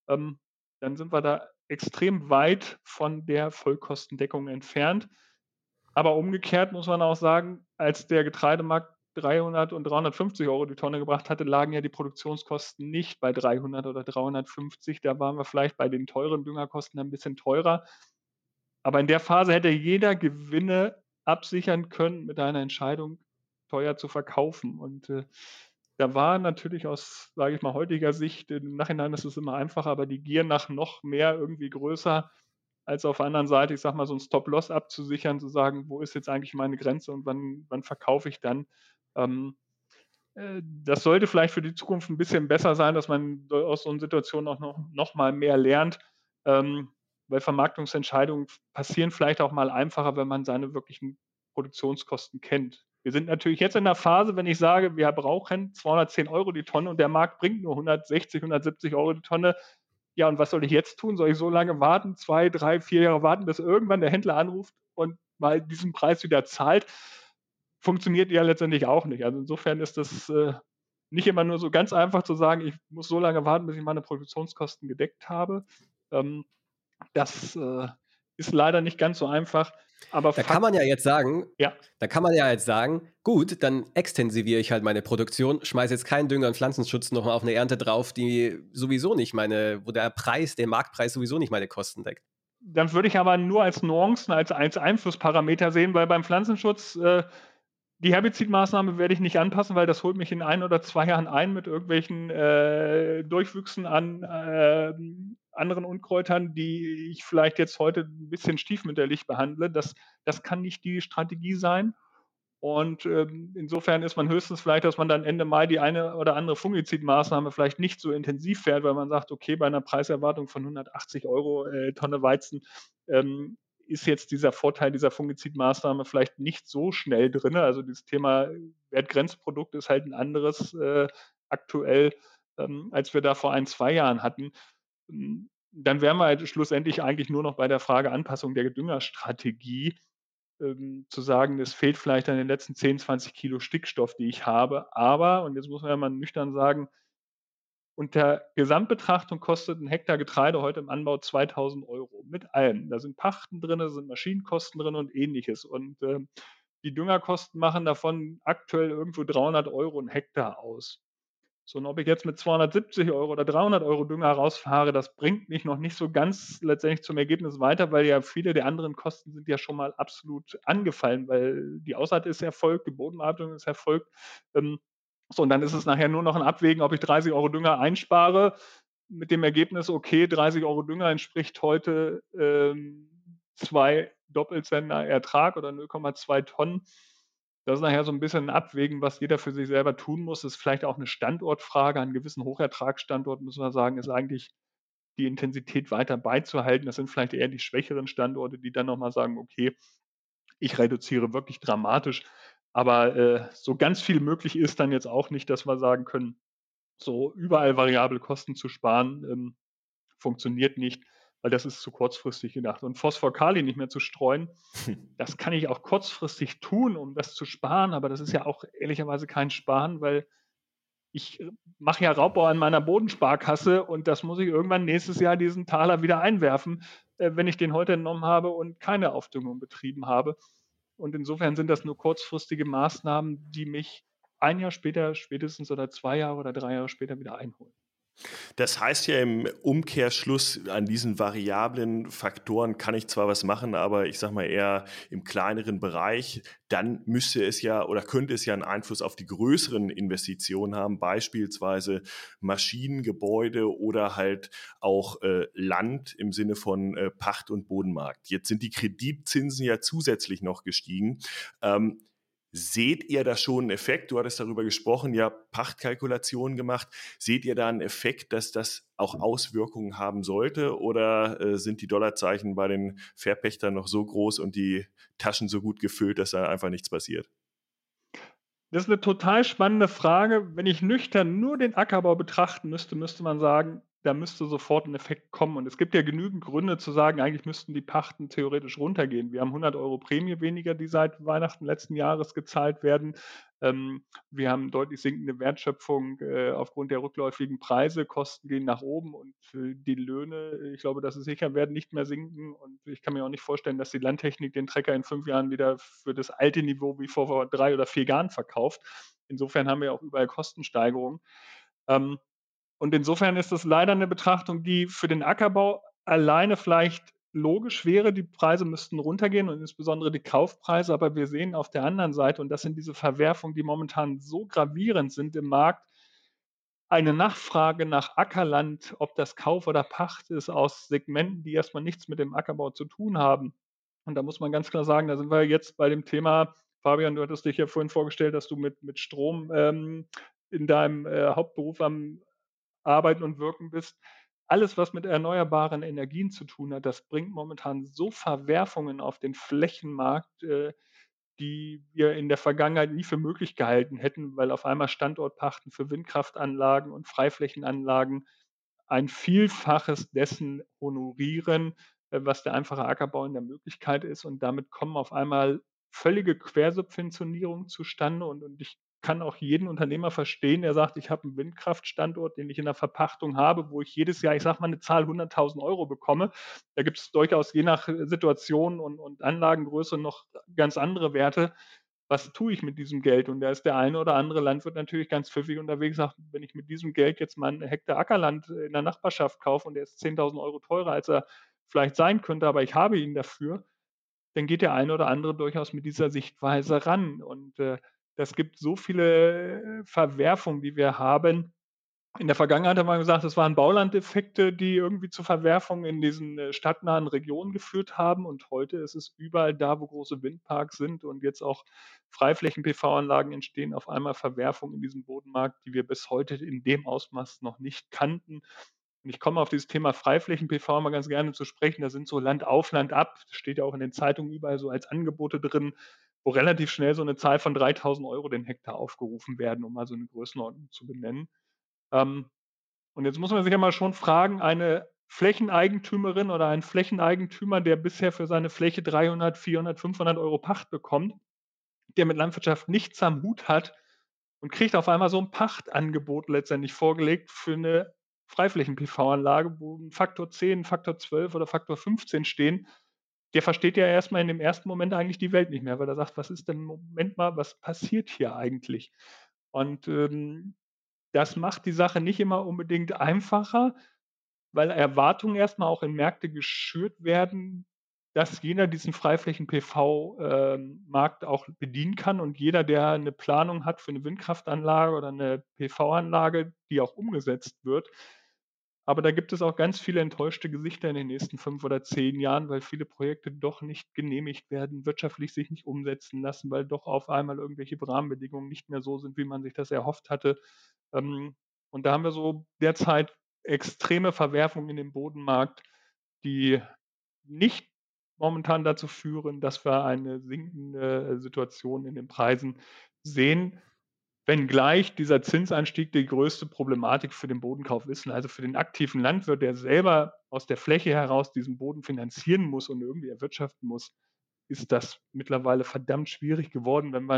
Dann sind wir da extrem weit von der Vollkostendeckung entfernt. Aber umgekehrt muss man auch sagen, als der Getreidemarkt 300 und 350 € die Tonne gebracht hatte, lagen ja die Produktionskosten nicht bei 300 oder 350. Da waren wir vielleicht bei den teuren Düngerkosten ein bisschen teurer. Aber in der Phase hätte jeder Gewinne absichern können mit einer Entscheidung, teuer zu verkaufen. Und da war natürlich aus, sage ich mal, heutiger Sicht, im Nachhinein ist es immer einfacher, aber die Gier nach noch mehr irgendwie größer, als auf der anderen Seite, ich sage mal, so ein Stop-Loss abzusichern, zu sagen, wo ist jetzt eigentlich meine Grenze und wann verkaufe ich dann? Ähm, Das sollte vielleicht für die Zukunft ein bisschen besser sein, dass man aus so einer Situation auch noch mal mehr lernt, weil Vermarktungsentscheidungen passieren vielleicht auch mal einfacher, wenn man seine wirklichen Produktionskosten kennt. Wir sind natürlich jetzt in der Phase, wenn ich sage, wir brauchen 210 € die Tonne und der Markt bringt nur 160, 170 € die Tonne. Ja, und was soll ich jetzt tun? Soll ich so lange warten, 2, 3, 4 Jahre warten, bis irgendwann der Händler anruft und mal diesen Preis wieder zahlt? Funktioniert ja letztendlich auch nicht. Also insofern ist das nicht immer nur so ganz einfach zu sagen, ich muss so lange warten, bis ich meine Produktionskosten gedeckt habe. Das ist leider nicht ganz so einfach. Aber Da kann man ja jetzt sagen, ja. gut, dann extensiviere ich halt meine Produktion, schmeiße jetzt keinen Dünger und Pflanzenschutz noch mal auf eine Ernte drauf, die sowieso nicht wo der Marktpreis sowieso nicht meine Kosten deckt. Dann würde ich aber nur als Nuancen, als Einflussparameter sehen, weil beim Pflanzenschutz Die Herbizidmaßnahme werde ich nicht anpassen, weil das holt mich in 1 oder 2 Jahren ein mit irgendwelchen Durchwüchsen an anderen Unkräutern, die ich vielleicht jetzt heute ein bisschen stiefmütterlich behandle. Das kann nicht die Strategie sein. Und insofern ist man höchstens vielleicht, dass man dann Ende Mai die eine oder andere Fungizidmaßnahme vielleicht nicht so intensiv fährt, weil man sagt, okay, bei einer Preiserwartung von 180 Euro Tonne Weizen ist jetzt dieser Vorteil dieser Fungizidmaßnahme vielleicht nicht so schnell drin. Also dieses Thema Wertgrenzprodukt ist halt ein anderes aktuell, als wir da vor 1, 2 Jahren hatten. Dann wären wir halt schlussendlich eigentlich nur noch bei der Frage Anpassung der Düngerstrategie, zu sagen, es fehlt vielleicht an den letzten 10, 20 Kilo Stickstoff, die ich habe. Aber, und jetzt muss man ja mal nüchtern sagen, unter Gesamtbetrachtung kostet ein Hektar Getreide heute im Anbau 2.000 Euro mit allem. Da sind Pachten drin, da sind Maschinenkosten drin und Ähnliches. Und die Düngerkosten machen davon aktuell irgendwo 300 Euro ein Hektar aus. So, und ob ich jetzt mit 270 Euro oder 300 Euro Dünger rausfahre, das bringt mich noch nicht so ganz letztendlich zum Ergebnis weiter, weil ja viele der anderen Kosten sind ja schon mal absolut angefallen, weil die Aussaat ist erfolgt, die Bodenbearbeitung ist erfolgt. Ähm, so, und dann ist es nachher nur noch ein Abwägen, ob ich 30 Euro Dünger einspare, mit dem Ergebnis, okay, 30 Euro Dünger entspricht heute 2 Doppelzentner Ertrag oder 0,2 Tonnen. Das ist nachher so ein bisschen ein Abwägen, was jeder für sich selber tun muss. Das ist vielleicht auch eine Standortfrage. An gewissen Hochertragsstandorten müssen wir sagen, ist eigentlich die Intensität weiter beizuhalten. Das sind vielleicht eher die schwächeren Standorte, die dann noch mal sagen: „Okay, ich reduziere wirklich dramatisch.“ Aber so ganz viel möglich ist dann jetzt auch nicht, dass wir sagen können, so überall variable Kosten zu sparen, funktioniert nicht, weil das ist zu kurzfristig gedacht. Und Phosphor-Kali nicht mehr zu streuen, das kann ich auch kurzfristig tun, um das zu sparen, aber das ist ja auch ehrlicherweise kein Sparen, weil ich mache ja Raubbau an meiner Bodensparkasse und das muss ich irgendwann nächstes Jahr diesen Taler wieder einwerfen, wenn ich den heute entnommen habe und keine Aufdüngung betrieben habe. Und insofern sind das nur kurzfristige Maßnahmen, die mich 1 Jahr später spätestens oder 2 Jahre oder 3 Jahre später wieder einholen. Das heißt ja im Umkehrschluss, an diesen variablen Faktoren kann ich zwar was machen, aber ich sage mal eher im kleineren Bereich. Dann müsste es ja oder könnte es ja einen Einfluss auf die größeren Investitionen haben, beispielsweise Maschinen, Gebäude oder halt auch Land im Sinne von Pacht- und Bodenmarkt. Jetzt sind die Kreditzinsen ja zusätzlich noch gestiegen. Seht ihr da schon einen Effekt? Du hattest darüber gesprochen, ja, Pachtkalkulationen gemacht. Seht ihr da einen Effekt, dass das auch Auswirkungen haben sollte? Oder sind die Dollarzeichen bei den Verpächtern noch so groß und die Taschen so gut gefüllt, dass da einfach nichts passiert? Das ist eine total spannende Frage. Wenn ich nüchtern nur den Ackerbau betrachten müsste, müsste man sagen, da müsste sofort ein Effekt kommen. Und es gibt ja genügend Gründe zu sagen, eigentlich müssten die Pachten theoretisch runtergehen. Wir haben 100 Euro Prämie weniger, die seit Weihnachten letzten Jahres gezahlt werden. Wir haben deutlich sinkende Wertschöpfung aufgrund der rückläufigen Preise. Kosten gehen nach oben und die Löhne, ich glaube, das ist sicher, werden nicht mehr sinken. Und ich kann mir auch nicht vorstellen, dass die Landtechnik den Trecker in 5 Jahren wieder für das alte Niveau wie vor 3 oder 4 Jahren verkauft. Insofern haben wir auch überall Kostensteigerungen. Ähm, und insofern ist das leider eine Betrachtung, die für den Ackerbau alleine vielleicht logisch wäre. Die Preise müssten runtergehen und insbesondere die Kaufpreise. Aber wir sehen auf der anderen Seite, und das sind diese Verwerfungen, die momentan so gravierend sind im Markt, eine Nachfrage nach Ackerland, ob das Kauf oder Pacht ist, aus Segmenten, die erstmal nichts mit dem Ackerbau zu tun haben. Und da muss man ganz klar sagen, da sind wir jetzt bei dem Thema. Fabian, du hattest dich ja vorhin vorgestellt, dass du mit Strom in deinem Hauptberuf am Arbeiten und Wirken bist. Alles, was mit erneuerbaren Energien zu tun hat, das bringt momentan so Verwerfungen auf den Flächenmarkt, die wir in der Vergangenheit nie für möglich gehalten hätten, weil auf einmal Standortpachten für Windkraftanlagen und Freiflächenanlagen ein Vielfaches dessen honorieren, was der einfache Ackerbau in der Möglichkeit ist. Und damit kommen auf einmal völlige Quersubventionierungen zustande. Und ich kann auch jeden Unternehmer verstehen, der sagt, ich habe einen Windkraftstandort, den ich in der Verpachtung habe, wo ich jedes Jahr, ich sage mal, eine Zahl 100.000 Euro bekomme. Da gibt es durchaus je nach Situation und Anlagengröße noch ganz andere Werte. Was tue ich mit diesem Geld? Und da ist der eine oder andere Landwirt natürlich ganz pfiffig unterwegs, sagt, wenn ich mit diesem Geld jetzt mal 'n Hektar Ackerland in der Nachbarschaft kaufe und der ist 10.000 Euro teurer, als er vielleicht sein könnte, aber ich habe ihn dafür, dann geht der eine oder andere durchaus mit dieser Sichtweise ran. Und das gibt so viele Verwerfungen, die wir haben. In der Vergangenheit hat man gesagt, es waren Baulandeffekte, die irgendwie zu Verwerfungen in diesen stadtnahen Regionen geführt haben. Und heute ist es überall da, wo große Windparks sind und jetzt auch Freiflächen-PV-Anlagen entstehen, auf einmal Verwerfungen in diesem Bodenmarkt, die wir bis heute in dem Ausmaß noch nicht kannten. Und ich komme auf dieses Thema Freiflächen-PV mal ganz gerne zu sprechen. Da sind so Land auf, Land ab. Das steht ja auch in den Zeitungen überall so als Angebote drin, wo relativ schnell so eine Zahl von 3.000 Euro den Hektar aufgerufen werden, um mal so eine Größenordnung zu benennen. Ähm, und jetzt muss man sich ja mal schon fragen, eine Flächeneigentümerin oder ein Flächeneigentümer, der bisher für seine Fläche 300, 400, 500 Euro Pacht bekommt, der mit Landwirtschaft nichts am Hut hat und kriegt auf einmal so ein Pachtangebot letztendlich vorgelegt für eine Freiflächen-PV-Anlage, wo 'n Faktor 10, Faktor 12 oder Faktor 15 stehen. Der versteht ja erst mal in dem ersten Moment eigentlich die Welt nicht mehr, weil er sagt: „Was ist denn Moment mal, was passiert hier eigentlich?“ Und das macht die Sache nicht immer unbedingt einfacher, weil Erwartungen erstmal auch in Märkte geschürt werden, dass jeder diesen Freiflächen-PV, Markt auch bedienen kann und jeder, der eine Planung hat für eine Windkraftanlage oder eine PV-Anlage, die auch umgesetzt wird. Aber da gibt es auch ganz viele enttäuschte Gesichter in den nächsten 5 oder 10 Jahren, weil viele Projekte doch nicht genehmigt werden, wirtschaftlich sich nicht umsetzen lassen, weil doch auf einmal irgendwelche Rahmenbedingungen nicht mehr so sind, wie man sich das erhofft hatte. Ähm, und da haben wir so derzeit extreme Verwerfungen in dem Bodenmarkt, die nicht momentan dazu führen, dass wir eine sinkende Situation in den Preisen sehen. Wenngleich dieser Zinsanstieg die größte Problematik für den Bodenkauf ist. Also für den aktiven Landwirt, der selber aus der Fläche heraus diesen Boden finanzieren muss und irgendwie erwirtschaften muss, ist das mittlerweile verdammt schwierig geworden, wenn wir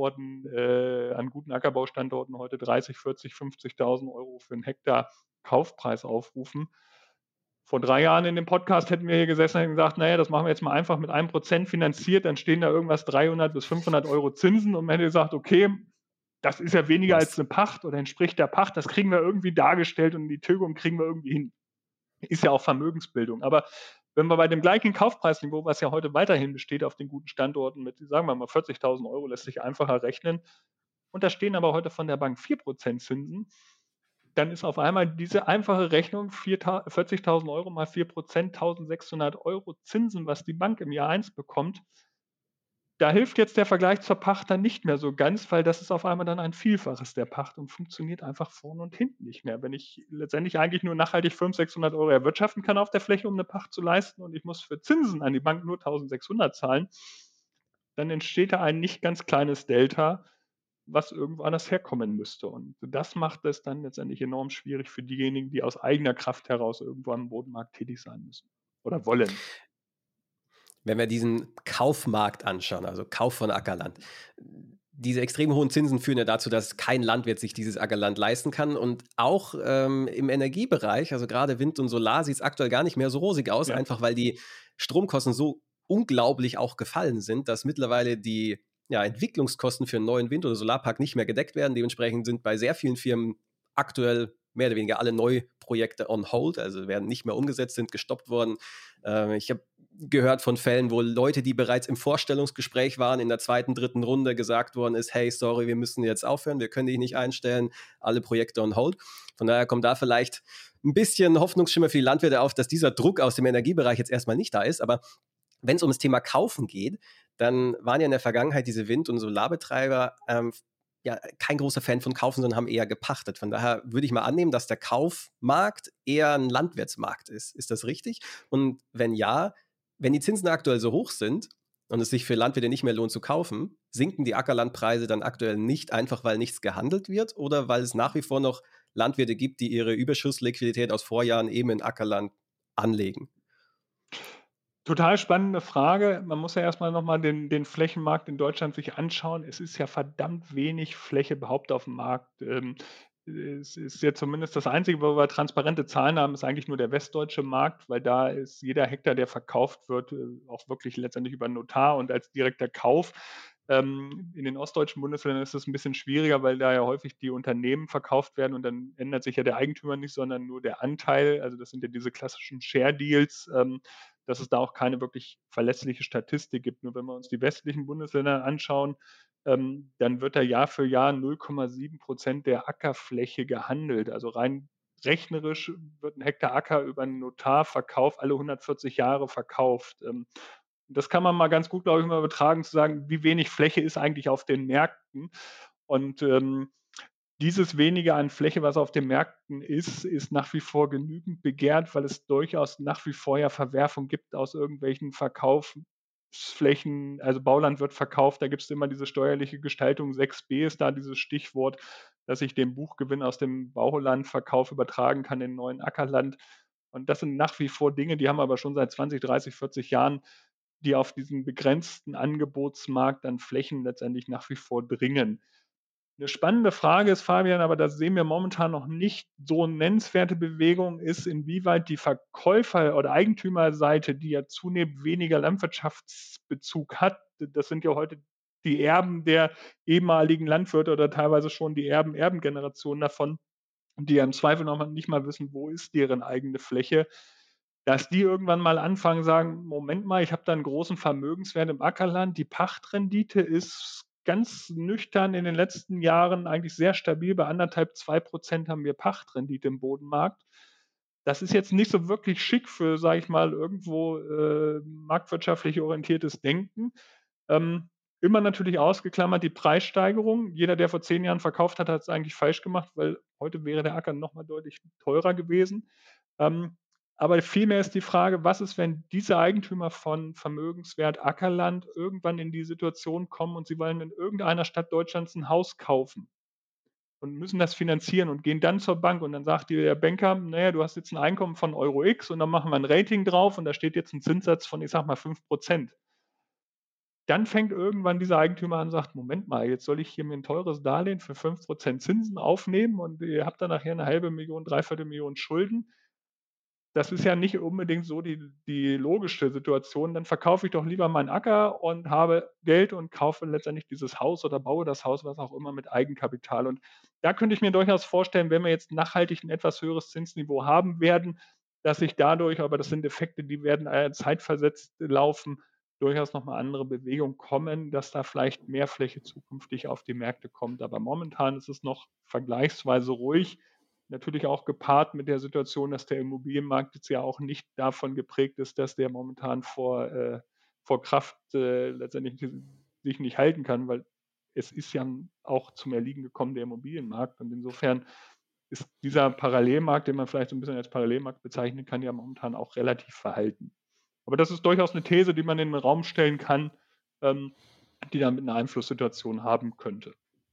an guten Ackerbaustandorten heute 30, 40, 50.000 Euro für 'n Hektar Kaufpreis aufrufen. Vor 3 Jahren in dem Podcast hätten wir hier gesessen und hätten gesagt: „Na ja, das machen wir jetzt mal einfach mit 1% finanziert, dann stehen da irgendwas 300 bis 500 Euro Zinsen.“ Und man hätte gesagt: „Okay, das ist ja weniger als Was? 'ne Pacht oder entspricht der Pacht, das kriegen wir irgendwie dargestellt und die Tilgung kriegen wir irgendwie hin.“ Ist ja auch Vermögensbildung. Aber wenn wir bei dem gleichen Kaufpreisniveau, was ja heute weiterhin besteht auf den guten Standorten mit, sagen wir mal, 40.000 Euro lässt sich einfacher rechnen, und da stehen aber heute von der Bank 4% Zinsen, dann ist auf einmal diese einfache Rechnung 40.000 Euro mal 4%, 1.600 Euro Zinsen, was die Bank im Jahr eins bekommt. Da hilft jetzt der Vergleich zur Pacht dann nicht mehr so ganz, weil das ist auf einmal dann ein Vielfaches der Pacht und funktioniert einfach vorne und hinten nicht mehr. Wenn ich letztendlich eigentlich nur nachhaltig 500, 600 Euro erwirtschaften kann auf der Fläche, um eine Pacht zu leisten, und ich muss für Zinsen an die Bank nur 1.600 zahlen, dann entsteht da ein nicht ganz kleines Delta, was irgendwo anders herkommen müsste. Und das macht es dann letztendlich enorm schwierig für diejenigen, die aus eigener Kraft heraus irgendwo am Bodenmarkt tätig sein müssen oder wollen. Wenn wir diesen Kaufmarkt anschauen, also Kauf von Ackerland, diese extrem hohen Zinsen führen ja dazu, dass kein Landwirt sich dieses Ackerland leisten kann. Und auch im Energiebereich, also gerade Wind und Solar, sieht es aktuell gar nicht mehr so rosig aus, Ja. einfach weil die Stromkosten so unglaublich auch gefallen sind, dass mittlerweile die Entwicklungskosten für einen neuen Wind- oder Solarpark nicht mehr gedeckt werden. Dementsprechend sind bei sehr vielen Firmen aktuell mehr oder weniger alle Neuprojekte on hold, also werden nicht mehr umgesetzt, sind gestoppt worden. Ich habe gehört von Fällen, wo Leute, die bereits im Vorstellungsgespräch waren, in der zweiten, dritten Runde gesagt worden ist, hey, sorry, wir müssen jetzt aufhören, wir können dich nicht einstellen, alle Projekte on hold. Von daher kommt da vielleicht ein bisschen Hoffnungsschimmer für die Landwirte auf, dass dieser Druck aus dem Energiebereich jetzt erstmal nicht da ist. Aber wenn es um das Thema Kaufen geht, dann waren ja in der Vergangenheit diese Wind- und Solarbetreiber kein großer Fan von Kaufen, sondern haben eher gepachtet. Von daher würde ich mal annehmen, dass der Kaufmarkt eher ein Landwirtsmarkt ist. Ist das richtig? Und wenn ja, wenn die Zinsen aktuell so hoch sind und es sich für Landwirte nicht mehr lohnt zu kaufen, sinken die Ackerlandpreise dann aktuell nicht einfach, weil nichts gehandelt wird oder weil es nach wie vor noch Landwirte gibt, die ihre Überschussliquidität aus Vorjahren eben in Ackerland anlegen? Total spannende Frage. Man muss ja erstmal noch mal den Flächenmarkt in Deutschland sich anschauen. Es ist ja verdammt wenig Fläche überhaupt auf dem Markt. Es ist ja zumindest das Einzige, wo wir transparente Zahlen haben, ist eigentlich nur der westdeutsche Markt, weil da ist jeder Hektar, der verkauft wird, auch wirklich letztendlich über 'n Notar und als direkter Kauf. In den ostdeutschen Bundesländern ist es ein bisschen schwieriger, weil da ja häufig die Unternehmen verkauft werden und dann ändert sich ja der Eigentümer nicht, sondern nur der Anteil. Also, das sind ja diese klassischen Share Deals. dass es da auch keine wirklich verlässliche Statistik gibt. Nur wenn wir uns die westlichen Bundesländer anschauen, dann wird da Jahr für Jahr 0,7% der Ackerfläche gehandelt. Also rein rechnerisch wird ein Hektar Acker über einen Notarverkauf alle 140 Jahre verkauft. Das kann man mal ganz gut, glaube ich, mal übertragen, zu sagen, wie wenig Fläche ist eigentlich auf den Märkten. Und dieses Wenige an Fläche, was auf den Märkten ist nach wie vor genügend begehrt, weil es durchaus nach wie vor ja Verwerfung gibt aus irgendwelchen Verkaufsflächen. Also Bauland wird verkauft, da gibt es immer diese steuerliche Gestaltung. 6b ist da dieses Stichwort, dass ich den Buchgewinn aus dem Baulandverkauf übertragen kann in neuen Ackerland. Und das sind nach wie vor Dinge, die haben aber schon seit 20, 30, 40 Jahren, die auf diesen begrenzten Angebotsmarkt an Flächen letztendlich nach wie vor dringen. Eine spannende Frage ist, Fabian, aber da sehen wir momentan noch nicht so eine nennenswerte Bewegung, ist, inwieweit die Verkäufer- oder Eigentümerseite, die ja zunehmend weniger Landwirtschaftsbezug hat, das sind ja heute die Erben der ehemaligen Landwirte oder teilweise schon die Erbengeneration davon, die ja im Zweifel noch nicht mal wissen, wo ist deren eigene Fläche, dass die irgendwann mal anfangen, sagen: Moment mal, ich habe da einen großen Vermögenswert im Ackerland. Die Pachtrendite ist ganz nüchtern in den letzten Jahren eigentlich sehr stabil. Bei 1,5, 2% haben wir Pachtrendite im Bodenmarkt. Das ist jetzt nicht so wirklich schick für, sage ich mal, irgendwo marktwirtschaftlich orientiertes Denken. Ähm, Immer natürlich ausgeklammert die Preissteigerung. Jeder, der vor 10 Jahren verkauft hat, hat es eigentlich falsch gemacht, weil heute wäre der Acker noch mal deutlich teurer gewesen. Ähm, aber vielmehr ist die Frage, was ist, wenn diese Eigentümer von Vermögenswert Ackerland irgendwann in die Situation kommen und sie wollen in irgendeiner Stadt Deutschlands ein Haus kaufen und müssen das finanzieren und gehen dann zur Bank und dann sagt dir der Banker, naja, du hast jetzt ein Einkommen von Euro X und dann machen wir ein Rating drauf und da steht jetzt ein Zinssatz von, ich sag mal, 5%. Dann fängt irgendwann dieser Eigentümer an und sagt: Moment mal, jetzt soll ich hier mir ein teures Darlehen für 5% Zinsen aufnehmen und ihr habt dann nachher eine halbe Million, dreiviertel Million Schulden. Das ist ja nicht unbedingt so die logische Situation. Dann verkaufe ich doch lieber meinen Acker und habe Geld und kaufe letztendlich dieses Haus oder baue das Haus, was auch immer, mit Eigenkapital. Und da könnte ich mir durchaus vorstellen, wenn wir jetzt nachhaltig ein etwas höheres Zinsniveau haben werden, dass sich dadurch, aber das sind Effekte, die werden zeitversetzt laufen, durchaus noch mal andere Bewegungen kommen, dass da vielleicht mehr Fläche zukünftig auf die Märkte kommt. Aber momentan ist es noch vergleichsweise ruhig. Natürlich auch gepaart mit der Situation, dass der Immobilienmarkt jetzt ja auch nicht davon geprägt ist, dass der momentan vor Kraft letztendlich sich nicht halten kann, weil es ist ja auch zum Erliegen gekommen, der Immobilienmarkt. Und insofern ist dieser Parallelmarkt, den man vielleicht so ein bisschen als Parallelmarkt bezeichnen kann, ja momentan auch relativ verhalten. Aber das ist durchaus eine These, die man in den Raum stellen kann, ähm, die damit eine Einflusssituation haben könnte.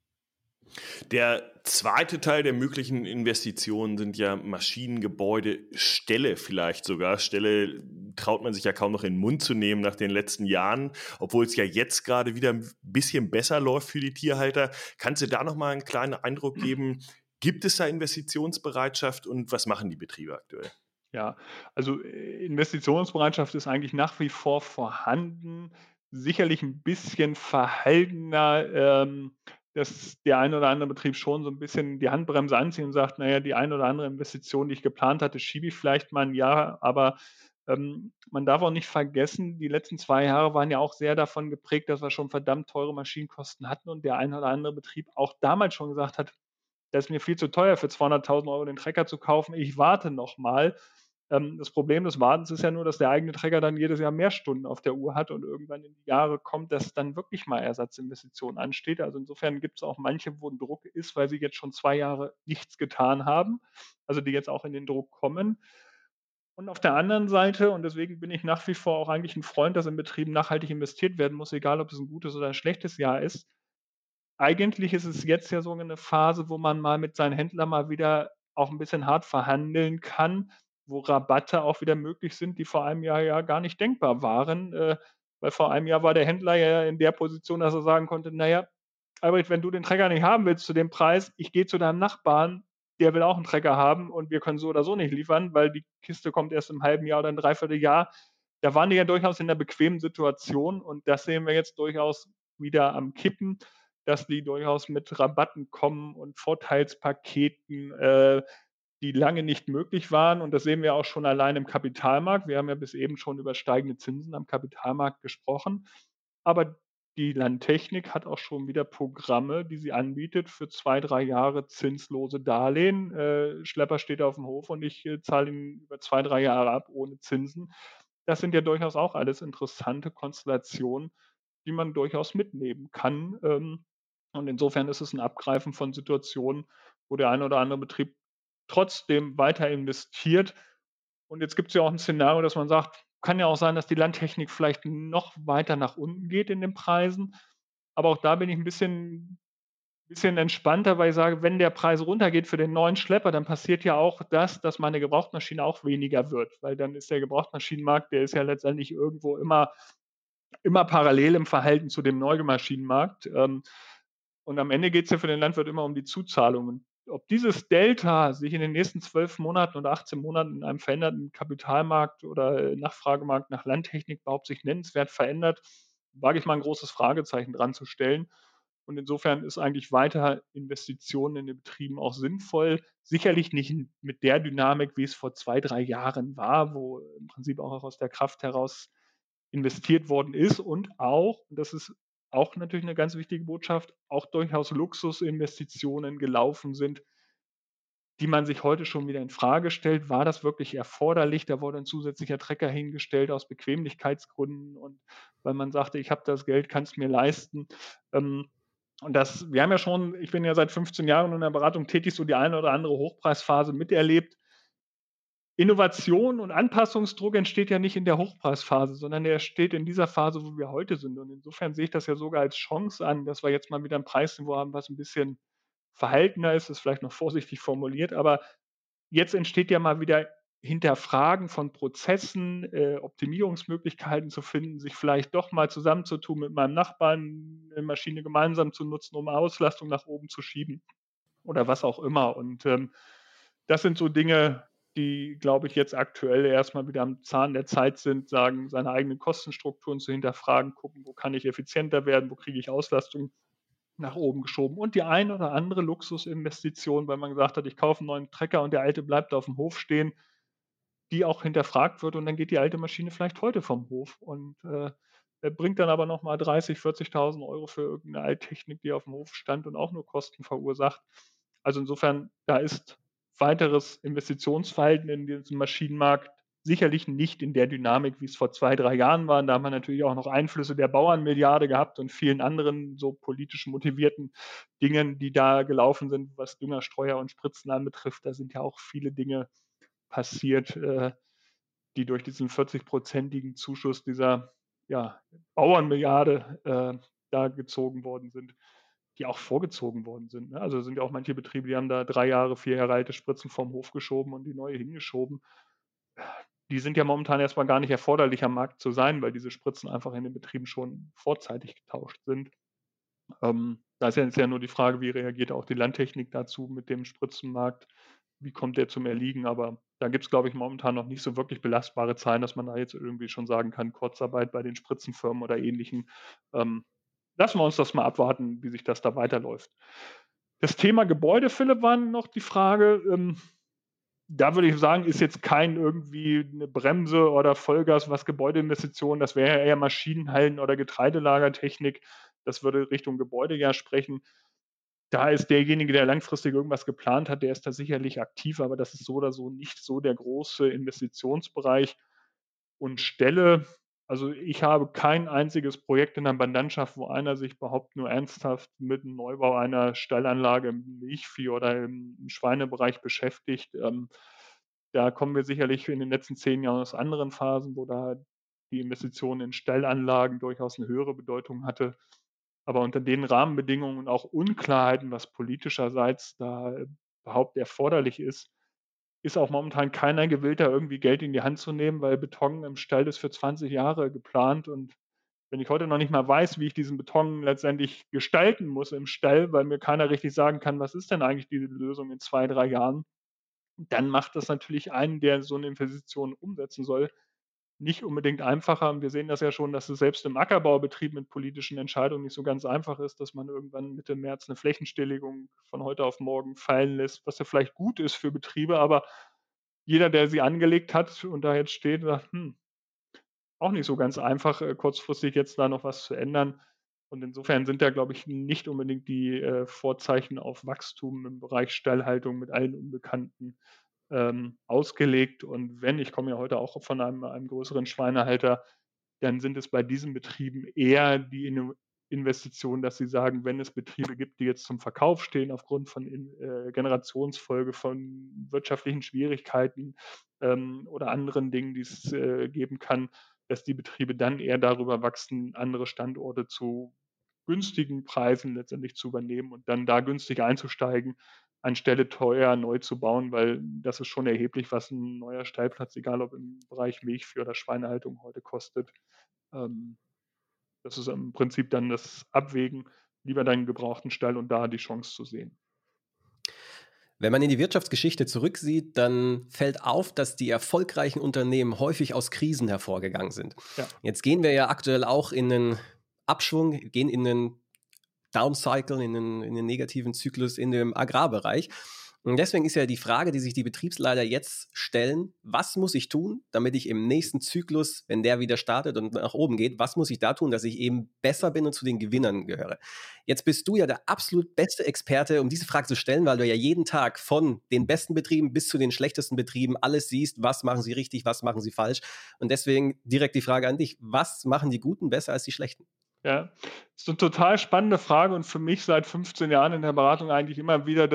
Der zweite Teil der möglichen Investitionen sind ja Maschinen, Gebäude, Ställe vielleicht sogar. Ställe traut man sich ja kaum noch in den Mund zu nehmen nach den letzten Jahren, obwohl es ja jetzt gerade wieder ein bisschen besser läuft für die Tierhalter. Kannst du da nochmal einen kleinen Eindruck geben? Gibt es da Investitionsbereitschaft und was machen die Betriebe aktuell? Ja, also Investitionsbereitschaft ist eigentlich nach wie vor vorhanden. Sicherlich ein bisschen verhaltener, dass der ein oder andere Betrieb schon so ein bisschen die Handbremse anzieht und sagt: „Na ja, die ein oder andere Investition, die ich geplant hatte, schiebe ich vielleicht mal ein Jahr.“ Aber man darf auch nicht vergessen, die letzten 2 Jahre waren ja auch sehr davon geprägt, dass wir schon verdammt teure Maschinenkosten hatten und der ein oder andere Betrieb auch damals schon gesagt hat: „Das ist mir viel zu teuer, für 200.000 Euro den Trecker zu kaufen. Ich warte noch mal.“ Das Problem des Wartens ist ja nur, dass der eigene Trecker dann jedes Jahr mehr Stunden auf der Uhr hat und irgendwann in die Jahre kommt, dass dann wirklich mal Ersatzinvestitionen ansteht. Also insofern gibt es auch manche, wo ein Druck ist, weil sie jetzt schon 2 Jahre nichts getan haben, also die jetzt auch in den Druck kommen. Und auf der anderen Seite, und deswegen bin ich nach wie vor auch eigentlich ein Freund, dass in Betrieben nachhaltig investiert werden muss, egal ob es ein gutes oder ein schlechtes Jahr ist. Eigentlich ist es jetzt ja so eine Phase, wo man mal mit seinen Händlern mal wieder auch ein bisschen hart verhandeln kann, wo Rabatte auch wieder möglich sind, die vor einem Jahr ja gar nicht denkbar waren. Weil vor einem Jahr war der Händler ja in der Position, dass er sagen konnte: „Na ja, Albrecht, wenn du den Trecker nicht haben willst zu dem Preis, ich gehe zu deinem Nachbarn, der will auch einen Trecker haben und wir können so oder so nicht liefern, weil die Kiste kommt erst im halben Jahr oder im Dreivierteljahr.“ Da waren die ja durchaus in 'ner bequemen Situation und das sehen wir jetzt durchaus wieder am Kippen, dass die durchaus mit Rabatten kommen und Vorteilspaketen. die lange nicht möglich waren. Und das sehen wir auch schon allein im Kapitalmarkt. Wir haben ja bis eben schon über steigende Zinsen am Kapitalmarkt gesprochen. Aber die Landtechnik hat auch schon wieder Programme, die sie anbietet für 2, 3 Jahre zinslose Darlehen. Schlepper steht auf dem Hof und ich zahle ihn über 2, 3 Jahre ab ohne Zinsen. Das sind ja durchaus auch alles interessante Konstellationen, die man durchaus mitnehmen kann. Und insofern ist es ein Abgreifen von Situationen, wo der eine oder andere Betrieb trotzdem weiter investiert. Und jetzt gibt es ja auch ein Szenario, dass man sagt, kann ja auch sein, dass die Landtechnik vielleicht noch weiter nach unten geht in den Preisen. Aber auch da bin ich ein bisschen entspannter, weil ich sage, wenn der Preis runtergeht für den neuen Schlepper, dann passiert ja auch das, dass meine Gebrauchtmaschine auch weniger wird, weil dann ist der Gebrauchtmaschinenmarkt, der ist ja letztendlich irgendwo immer parallel im Verhalten zu dem Neumaschinenmarkt. Und am Ende geht es ja für den Landwirt immer um die Zuzahlungen. Ob dieses Delta sich in den nächsten 12 Monaten oder 18 Monaten in einem veränderten Kapitalmarkt oder Nachfragemarkt nach Landtechnik überhaupt sich nennenswert verändert, wage ich mal ein großes Fragezeichen dran zu stellen. Und insofern ist eigentlich weiter Investitionen in den Betrieben auch sinnvoll. Sicherlich nicht mit der Dynamik, wie es vor 2, 3 Jahren war, wo im Prinzip auch aus der Kraft heraus investiert worden ist und auch, und das ist auch natürlich eine ganz wichtige Botschaft, auch durchaus Luxusinvestitionen gelaufen sind, die man sich heute schon wieder in Frage stellt. War das wirklich erforderlich? Da wurde ein zusätzlicher Trecker hingestellt aus Bequemlichkeitsgründen und weil man sagte: „Ich habe das Geld, kann es mir leisten.“ Ähm, und das wir haben ja schon ich bin ja seit 15 Jahren in der Beratung tätig, so die eine oder andere Hochpreisphase miterlebt. Innovation und Anpassungsdruck entsteht ja nicht in der Hochpreisphase, sondern der entsteht in dieser Phase, wo wir heute sind. Und insofern sehe ich das ja sogar als Chance an, dass wir jetzt mal wieder ein Preisniveau haben, was ein bisschen verhaltener ist vielleicht noch vorsichtig formuliert, aber jetzt entsteht ja mal wieder Hinterfragen von Prozessen, Optimierungsmöglichkeiten zu finden, sich vielleicht doch mal zusammenzutun mit meinem Nachbarn, 'ne Maschine gemeinsam zu nutzen, um Auslastung nach oben zu schieben oder was auch immer. Und, das sind so Dinge, die, glaube ich, jetzt aktuell erstmal wieder am Zahn der Zeit sind, sagen, seine eigenen Kostenstrukturen zu hinterfragen, gucken, wo kann ich effizienter werden, wo kriege ich Auslastung nach oben geschoben. Und die ein oder andere Luxusinvestition, weil man gesagt hat, ich kaufe einen neuen Trecker und der alte bleibt auf dem Hof stehen, die auch hinterfragt wird und dann geht die alte Maschine vielleicht heute vom Hof und, bringt dann aber noch mal 30, 40.000 € für irgendeine Alttechnik, die auf dem Hof stand und auch nur Kosten verursacht. Also, insofern, da ist weiteres Investitionsverhalten in diesem Maschinenmarkt sicherlich nicht in der Dynamik, wie es vor 2, 3 Jahren war. Da haben wir natürlich auch noch Einflüsse der Bauernmilliarde gehabt und vielen anderen so politisch motivierten Dingen, die da gelaufen sind, was Dünger, Streuer und Spritzen anbetrifft. Da sind ja auch viele Dinge passiert, die durch diesen 40-prozentigen Zuschuss dieser, ja, Bauernmilliarde, da gezogen worden sind, die auch vorgezogen worden sind, ne? Also, sind ja auch manche Betriebe, die haben da 3 Jahre, 4 Jahre alte Spritzen vom Hof geschoben und die neue hingeschoben. Die sind ja momentan erst mal gar nicht erforderlich, am Markt zu sein, weil diese Spritzen einfach in den Betrieben schon vorzeitig getauscht sind. Da ist ja jetzt ja nur die Frage, wie reagiert auch die Landtechnik dazu mit dem Spritzenmarkt? Wie kommt der zum Erliegen? Aber da gibt's, glaube ich, momentan noch nicht so wirklich belastbare Zahlen, dass man da jetzt irgendwie schon sagen kann, Kurzarbeit bei den Spritzenfirmen oder Ähnlichem. Ähm, Lassen wir uns das mal abwarten, wie sich das da weiterläuft. Das Thema Gebäude, Philipp, war noch die Frage. Da würde ich sagen, ist jetzt kein irgendwie 'ne Bremse oder Vollgas, was Gebäudeinvestitionen, das wäre ja eher Maschinenhallen oder Getreidelagertechnik. Das würde Richtung Gebäude ja sprechen. Da ist derjenige, der langfristig irgendwas geplant hat, der ist da sicherlich aktiv, aber das ist so oder so nicht so der große Investitionsbereich. Und Ställe, also, ich habe kein einziges Projekt in der Mandantschaft, wo einer sich überhaupt nur ernsthaft mit 'm Neubau einer Stallanlage im Milchvieh oder im Schweinebereich beschäftigt. Da kommen wir sicherlich in den letzten 10 Jahren aus anderen Phasen, wo da die Investition in Stallanlagen durchaus 'ne höhere Bedeutung hatte. Aber unter den Rahmenbedingungen und auch Unklarheiten, was politischerseits da überhaupt erforderlich ist auch momentan keiner gewillt, da irgendwie Geld in die Hand zu nehmen, weil Beton im Stall ist für 20 Jahre geplant. Und wenn ich heute noch nicht mal weiß, wie ich diesen Beton letztendlich gestalten muss im Stall, weil mir keiner richtig sagen kann, was ist denn eigentlich diese Lösung in 2, 3 Jahren, dann macht das natürlich einen, der so 'ne Investition umsetzen soll, nicht unbedingt einfacher. Und wir sehen das ja schon, dass es selbst im Ackerbaubetrieb mit politischen Entscheidungen nicht so ganz einfach ist, dass man irgendwann Mitte März eine Flächenstilllegung von heute auf morgen fallen lässt, was ja vielleicht gut ist für Betriebe, aber jeder, der sie angelegt hat und da jetzt steht, sagt: auch nicht so ganz einfach, kurzfristig jetzt da noch was zu ändern. Und insofern sind da, glaube ich, nicht unbedingt die, Vorzeichen auf Wachstum im Bereich Stallhaltung mit allen Unbekannten, ausgelegt. Und wenn ich komme ja heute auch von einem größeren Schweinehalter, dann sind es bei diesen Betrieben eher die Investitionen, dass sie sagen, wenn es Betriebe gibt, die jetzt zum Verkauf stehen aufgrund von Generationsfolge, von wirtschaftlichen Schwierigkeiten, oder anderen Dingen, die es, geben kann, dass die Betriebe dann eher darüber wachsen, andere Standorte zu günstigen Preisen letztendlich zu übernehmen und dann da günstig einzusteigen, anstelle teuer neu zu bauen, weil das ist schon erheblich, was ein neuer Stallplatz, egal ob im Bereich Milchvieh oder Schweinehaltung heute kostet. Ähm, Das ist im Prinzip dann das Abwägen, lieber deinen gebrauchten Stall und da die Chance zu sehen. Wenn man in die Wirtschaftsgeschichte zurücksieht, dann fällt auf, dass die erfolgreichen Unternehmen häufig aus Krisen hervorgegangen sind. Ja. Jetzt gehen wir ja aktuell auch in einen Abschwung, gehen in einen Downcycle, in den negativen Zyklus in dem Agrarbereich. Und deswegen ist ja die Frage, die sich die Betriebsleiter jetzt stellen: Was muss ich tun, damit ich im nächsten Zyklus, wenn der wieder startet und nach oben geht, was muss ich da tun, dass ich eben besser bin und zu den Gewinnern gehöre? Jetzt bist du ja der absolut beste Experte, um diese Frage zu stellen, weil du ja jeden Tag von den besten Betrieben bis zu den schlechtesten Betrieben alles siehst, was machen sie richtig, was machen sie falsch. Und deswegen direkt die Frage an dich: Was machen die Guten besser als die Schlechten? Ja, ist 'ne total spannende Frage und für mich seit 15 Jahren in der Beratung eigentlich immer wieder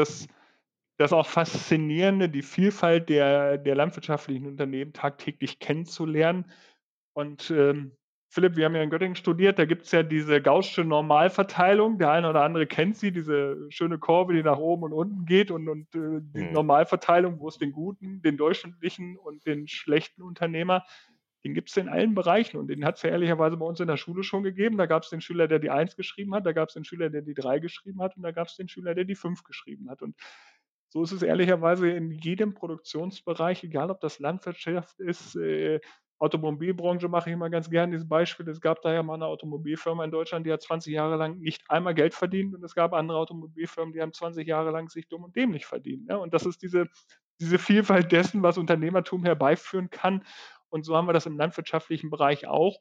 das auch Faszinierende, die Vielfalt der landwirtschaftlichen Unternehmen tagtäglich kennenzulernen. Und, Philipp, wir haben ja in Göttingen studiert, da gibt's ja diese gaußsche Normalverteilung. Der eine oder andere kennt sie, diese schöne Kurve, die nach oben und unten geht und die Mhm. Normalverteilung, wo es den guten, den durchschnittlichen und den schlechten Unternehmer, den gibt's in allen Bereichen und den hat's ja ehrlicherweise bei uns in der Schule schon gegeben. Da gab's den Schüler, der die 1 geschrieben hat, da gab's den Schüler, der die 3 geschrieben hat und da gab's den Schüler, der die 5 geschrieben hat. Und so ist es ehrlicherweise in jedem Produktionsbereich, egal ob das Landwirtschaft ist, Automobilbranche mache ich immer ganz gern dieses Beispiel. Es gab da ja mal 'ne Automobilfirma in Deutschland, die hat 20 Jahre lang nicht einmal Geld verdient und es gab andere Automobilfirmen, die haben 20 Jahre lang sich dumm und dämlich verdient, ne? Und das ist diese Vielfalt dessen, was Unternehmertum herbeiführen kann. Und so haben wir das im landwirtschaftlichen Bereich auch.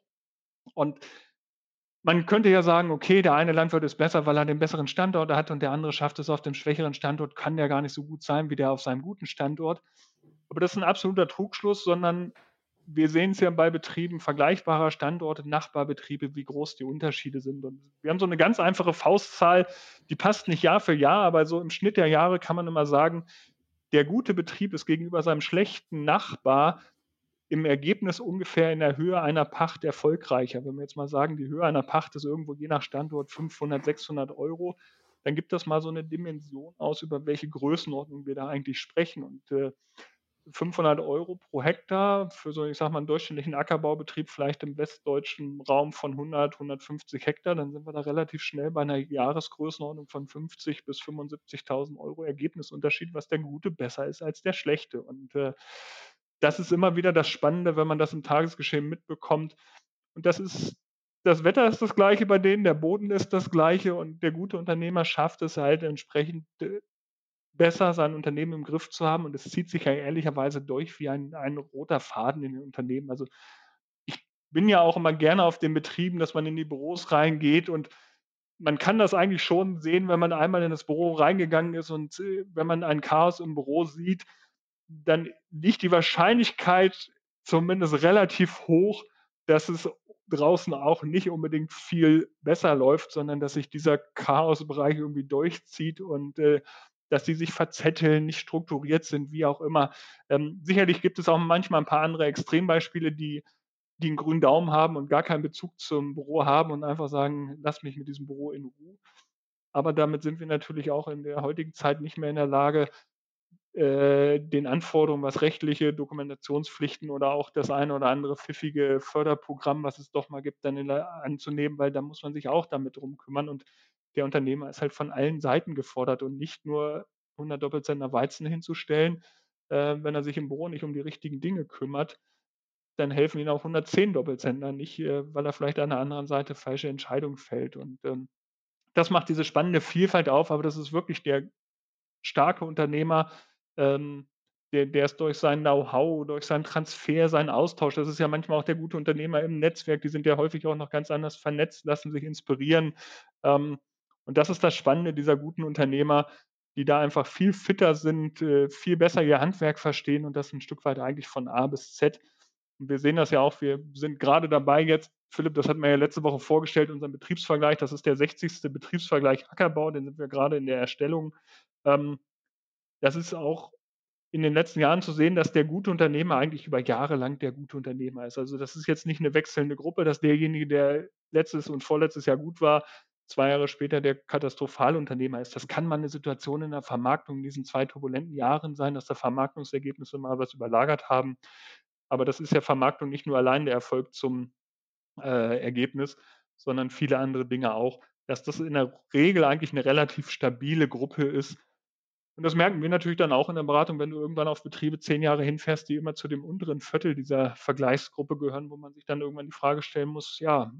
Und man könnte ja sagen: „Okay, der eine Landwirt ist besser, weil er den besseren Standort hat und der andere schafft es auf dem schwächeren Standort, kann der gar nicht so gut sein wie der auf seinem guten Standort.“ Aber das ist 'n absoluter Trugschluss, sondern wir sehen's ja bei Betrieben vergleichbarer Standorte, Nachbarbetriebe, wie groß die Unterschiede sind. Und wir haben so 'ne ganz einfache Faustzahl, die passt nicht Jahr für Jahr, aber so im Schnitt der Jahre kann man immer sagen, der gute Betrieb ist gegenüber seinem schlechten Nachbar im Ergebnis ungefähr in der Höhe einer Pacht erfolgreicher. Wenn wir jetzt mal sagen, die Höhe einer Pacht ist irgendwo je nach Standort 500, 600 €, dann gibt das mal so 'ne Dimension aus, über welche Größenordnung wir da eigentlich sprechen. Und, 500 € pro Hektar für so, ich sage mal, 'n durchschnittlichen Ackerbaubetrieb vielleicht im westdeutschen Raum von 100, 150 Hektar, dann sind wir da relativ schnell bei 'ner Jahresgrößenordnung von 50 bis 75.000 € Ergebnisunterschied, was der Gute besser ist als der Schlechte. Und, das ist immer wieder das Spannende, wenn man das im Tagesgeschehen mitbekommt. Und das Wetter ist das Gleiche bei denen, der Boden ist das Gleiche und der gute Unternehmer schafft es halt entsprechend, besser, sein Unternehmen im Griff zu haben und es zieht sich ja ehrlicherweise durch wie ein roter Faden in den Unternehmen. Also, ich bin ja auch immer gerne auf den Betrieben, dass man in die Büros reingeht und man kann das eigentlich schon sehen, wenn man einmal in das Büro reingegangen ist und, wenn man ein Chaos im Büro sieht, dann liegt die Wahrscheinlichkeit zumindest relativ hoch, dass es draußen auch nicht unbedingt viel besser läuft, sondern dass sich dieser Chaosbereich irgendwie durchzieht und, dass die sich verzetteln, nicht strukturiert sind, wie auch immer. Sicherlich gibt es auch manchmal ein paar andere Extrembeispiele, die 'n grünen Daumen haben und gar keinen Bezug zum Büro haben und einfach sagen: „Lass mich mit diesem Büro in Ruhe.“ Aber damit sind wir natürlich auch in der heutigen Zeit nicht mehr in der Lage, den Anforderungen, was rechtliche Dokumentationspflichten oder auch das eine oder andere pfiffige Förderprogramm, was es doch mal gibt, dann anzunehmen, weil da muss man sich auch damit drum kümmern und der Unternehmer ist halt von allen Seiten gefordert und nicht nur 100 Doppelzentner Weizen hinzustellen, wenn er sich im Büro nicht um die richtigen Dinge kümmert. dann helfen Ihnen auch 110 Doppelzentner nicht, weil er vielleicht an der anderen Seite falsche Entscheidungen fällt. Und das macht diese spannende Vielfalt auf, aber das ist wirklich der starke Unternehmer, ähm, der es durch sein Know-how, durch seinen Transfer, seinen Austausch, das ist ja manchmal auch der gute Unternehmer im Netzwerk, die sind ja häufig auch noch ganz anders vernetzt, lassen sich inspirieren. Ähm, und das ist das Spannende dieser guten Unternehmer, die da einfach viel fitter sind, viel besser ihr Handwerk verstehen und das ein Stück weit eigentlich von A bis Z. Und wir sehen das ja auch, wir sind gerade dabei jetzt, Philipp, das hatten wir ja letzte Woche vorgestellt, unseren Betriebsvergleich, das ist der 60. Betriebsvergleich Ackerbau, den sind wir gerade in der Erstellung. Ähm, Das ist auch in den letzten Jahren zu sehen, dass der gute Unternehmer eigentlich über Jahre lang der gute Unternehmer ist. Also, das ist jetzt nicht 'ne wechselnde Gruppe, dass derjenige, der letztes und vorletztes Jahr gut war, 2 Jahre später der Katastrophal-Unternehmer ist. Das kann mal 'ne Situation in der Vermarktung in diesen 2 turbulenten Jahren sein, dass da Vermarktungsergebnisse mal was überlagert haben. Aber das ist ja Vermarktung nicht nur allein der Erfolg zum, Ergebnis, sondern viele andere Dinge auch, dass das in der Regel eigentlich 'ne relativ stabile Gruppe ist, und das merken wir natürlich dann auch in der Beratung, wenn du irgendwann auf Betriebe 10 Jahre hinfährst, die immer zu dem unteren Viertel dieser Vergleichsgruppe gehören, wo man sich dann irgendwann die Frage stellen muss, ja,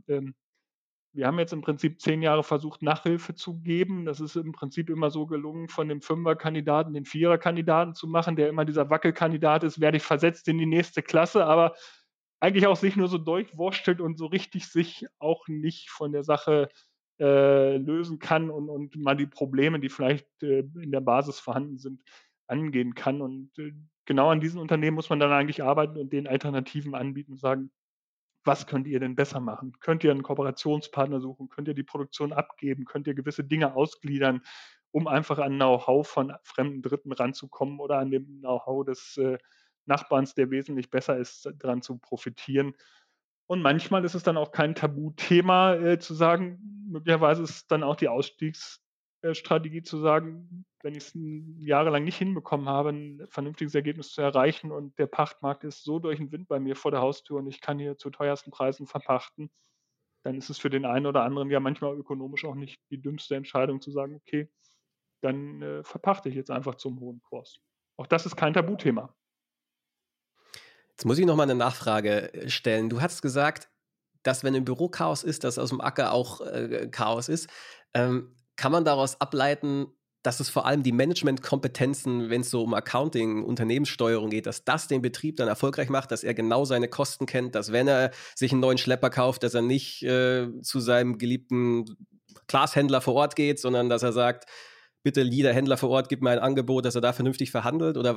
wir haben jetzt im Prinzip 10 Jahre versucht, Nachhilfe zu geben. Das ist im Prinzip immer so gelungen, von dem Fünfer-Kandidaten den Vierer-Kandidaten zu machen, der immer dieser Wackelkandidat ist, werde ich versetzt in die nächste Klasse, aber eigentlich auch sich nur so durchwurstelt und so richtig sich auch nicht von der Sache, lösen kann und mal die Probleme, die vielleicht, in der Basis vorhanden sind, angehen kann. Und, genau an diesen Unternehmen muss man dann eigentlich arbeiten und denen Alternativen anbieten und sagen: Was könnt ihr denn besser machen? Könnt ihr einen Kooperationspartner suchen? Könnt ihr die Produktion abgeben? Könnt ihr gewisse Dinge ausgliedern, um einfach an Know-how von fremden Dritten ranzukommen oder an dem Know-how des, Nachbarns, der wesentlich besser ist, dran zu profitieren? Und manchmal ist es dann auch kein Tabuthema, zu sagen, möglicherweise ist es dann auch die Ausstiegsstrategie Strategie zu sagen, wenn ich's jahrelang nicht hinbekommen habe, 'n vernünftiges Ergebnis zu erreichen und der Pachtmarkt ist so durch den Wind bei mir vor der Haustür und ich kann hier zu teuersten Preisen verpachten, dann ist es für den einen oder anderen ja manchmal ökonomisch auch nicht die dümmste Entscheidung zu sagen: „Okay, dann, verpachte ich jetzt einfach zum hohen Kurs.“ Auch das ist kein Tabuthema. Jetzt muss ich noch mal 'ne Nachfrage, stellen. Du hast gesagt, dass wenn im Büro Chaos ist, dass aus'm Acker auch, Chaos ist. Kann man daraus ableiten, dass es vor allem die Managementkompetenzen, wenn's so um Accounting, Unternehmenssteuerung geht, dass das den Betrieb dann erfolgreich macht, dass er genau seine Kosten kennt, dass wenn er sich 'n neuen Schlepper kauft, dass er nicht, zu seinem geliebten Glashändler vor Ort geht, sondern dass er sagt: „Bitte, jeder Händler vor Ort, gib mir ein Angebot“, dass er da vernünftig verhandelt? Oder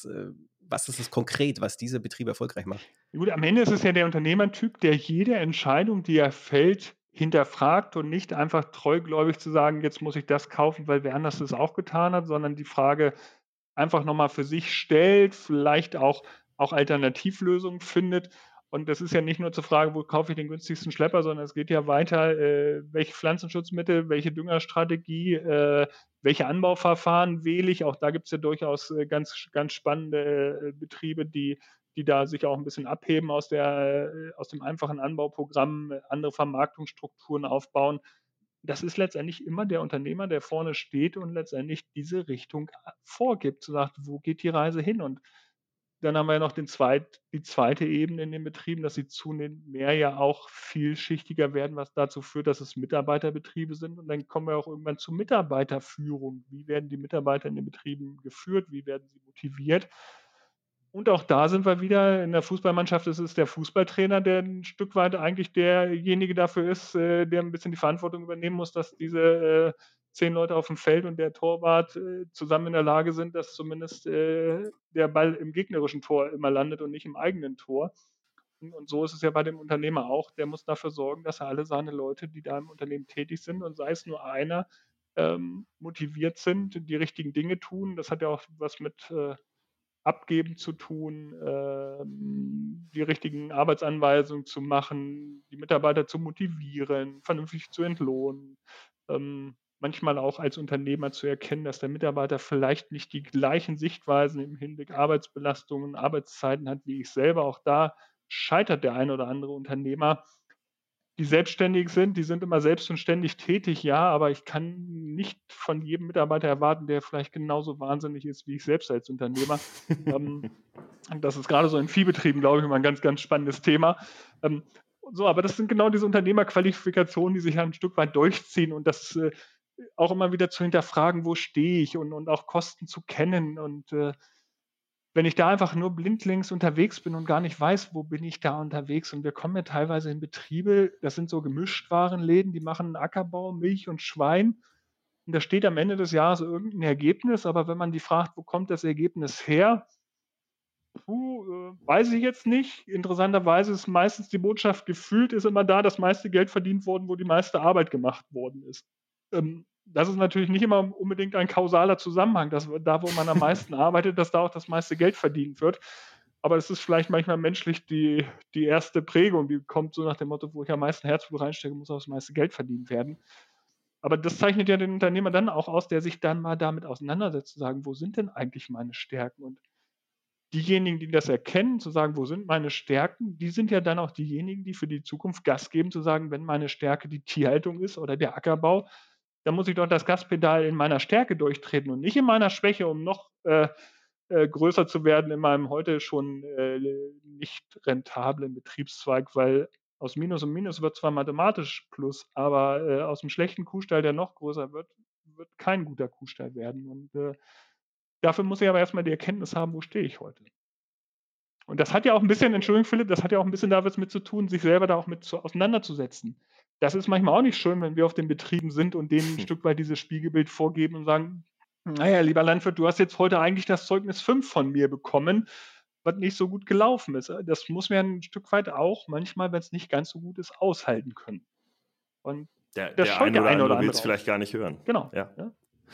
was ist es konkret, was diese Betriebe erfolgreich macht? Gut, am Ende ist es ja der Unternehmertyp, der jede Entscheidung, die er fällt, hinterfragt und nicht einfach treugläubig zu sagen: „Jetzt muss ich das kaufen, weil wer anders es auch getan hat“, sondern die Frage einfach noch mal für sich stellt, vielleicht auch Alternativlösungen findet. Und das ist ja nicht nur zur Frage: „Wo kaufe ich den günstigsten Schlepper“, sondern es geht ja weiter, welche Pflanzenschutzmittel, welche Düngerstrategie, welche Anbauverfahren wähle ich? Auch da gibt's ja durchaus, ganz spannende, Betriebe, die da sich auch 'n bisschen abheben aus dem einfachen Anbauprogramm, andere Vermarktungsstrukturen aufbauen. Das ist letztendlich immer der Unternehmer, der vorne steht und letztendlich diese Richtung vorgibt, so sagt: „Wo geht die Reise hin?“ Und dann haben wir ja noch die zweite Ebene in den Betrieben, dass sie zunehmend mehr ja auch vielschichtiger werden, was dazu führt, dass es Mitarbeiterbetriebe sind. Und dann kommen wir auch irgendwann zur Mitarbeiterführung. Wie werden die Mitarbeiter in den Betrieben geführt? Wie werden sie motiviert? Und auch da sind wir wieder in der Fußballmannschaft ist es der Fußballtrainer, der 'n Stück weit eigentlich derjenige dafür ist, der 'n bisschen die Verantwortung übernehmen muss, dass diese, 10 Leute aufm Feld und der Torwart, zusammen in der Lage sind, dass zumindest, der Ball im gegnerischen Tor immer landet und nicht im eigenen Tor. Und so ist es ja bei dem Unternehmer auch. Der muss dafür sorgen, dass er alle seine Leute, die da im Unternehmen tätig sind und sei es nur einer, motiviert sind, die richtigen Dinge tun. Das hat ja auch was mit, Abgeben zu tun, die richtigen Arbeitsanweisungen zu machen, die Mitarbeiter zu motivieren, vernünftig zu entlohnen. Manchmal auch als Unternehmer zu erkennen, dass der Mitarbeiter vielleicht nicht die gleichen Sichtweisen im Hinblick Arbeitsbelastungen, Arbeitszeiten hat wie ich selber. Auch da scheitert der ein oder andere Unternehmer. die selbstständig sind, die sind immer selbst und ständig tätig, ja, aber ich kann nicht von jedem Mitarbeiter erwarten, der vielleicht genauso wahnsinnig ist wie ich selbst als Unternehmer. Ähm, und das ist gerade so in Viehbetrieben, glaube ich, immer ein ganz, ganz spannendes Thema. Ähm, so, aber das sind genau diese Unternehmerqualifikationen, die sich ja ein Stück weit durchziehen und das auch immer wieder zu hinterfragen, wo stehe ich und auch Kosten zu kennen und wenn ich da einfach nur blindlings unterwegs bin und gar nicht weiß, wo bin ich da unterwegs. Und wir kommen ja teilweise in Betriebe, das sind so Gemischtwarenläden, die machen Ackerbau, Milch und Schwein. Und da steht am Ende des Jahres irgendein Ergebnis, aber wenn man die fragt, wo kommt das Ergebnis her? Weiß ich jetzt nicht. Interessanterweise ist meistens die Botschaft gefühlt ist immer da, das meiste Geld verdient worden, wo die meiste Arbeit gemacht worden ist. Das ist natürlich nicht immer unbedingt ein kausaler Zusammenhang, dass da, wo man am meisten arbeitet, dass da auch das meiste Geld verdient wird. Aber es ist vielleicht manchmal menschlich die erste Prägung, die kommt so nach dem Motto, wo ich am meisten Herzblut reinstecke, muss auch das meiste Geld verdient werden. Aber das zeichnet ja den Unternehmer dann auch aus, der sich dann mal damit auseinandersetzt, zu sagen, wo sind denn eigentlich meine Stärken? Und diejenigen, die das erkennen, zu sagen, wo sind meine Stärken, die sind ja dann auch diejenigen, die für die Zukunft Gas geben, zu sagen, wenn meine Stärke die Tierhaltung ist oder der Ackerbau, dann muss ich doch das Gaspedal in meiner Stärke durchtreten und nicht in meiner Schwäche, um noch größer zu werden in meinem heute schon nicht rentablen Betriebszweig, weil aus Minus und Minus wird zwar mathematisch Plus, aber aus dem schlechten Kuhstall, der noch größer wird, wird kein guter Kuhstall werden. Und dafür muss ich aber erstmal die Erkenntnis haben, wo stehe ich heute. Und das hat ja auch ein bisschen, Entschuldigung Philipp, das hat ja auch ein bisschen damit zu tun, sich selber da auch mit auseinanderzusetzen. Das ist manchmal auch nicht schön, wenn wir auf den Betrieben sind und denen ein Stück weit dieses Spiegelbild vorgeben und sagen, naja, lieber Landwirt, du hast jetzt heute eigentlich das Zeugnis 5 von mir bekommen, was nicht so gut gelaufen ist. Das muss man ein Stück weit auch manchmal, wenn es nicht ganz so gut ist, aushalten können. Und das Der scheut ein der oder eine oder andere will es andere vielleicht gar nicht hören. Genau. Ja. Ja.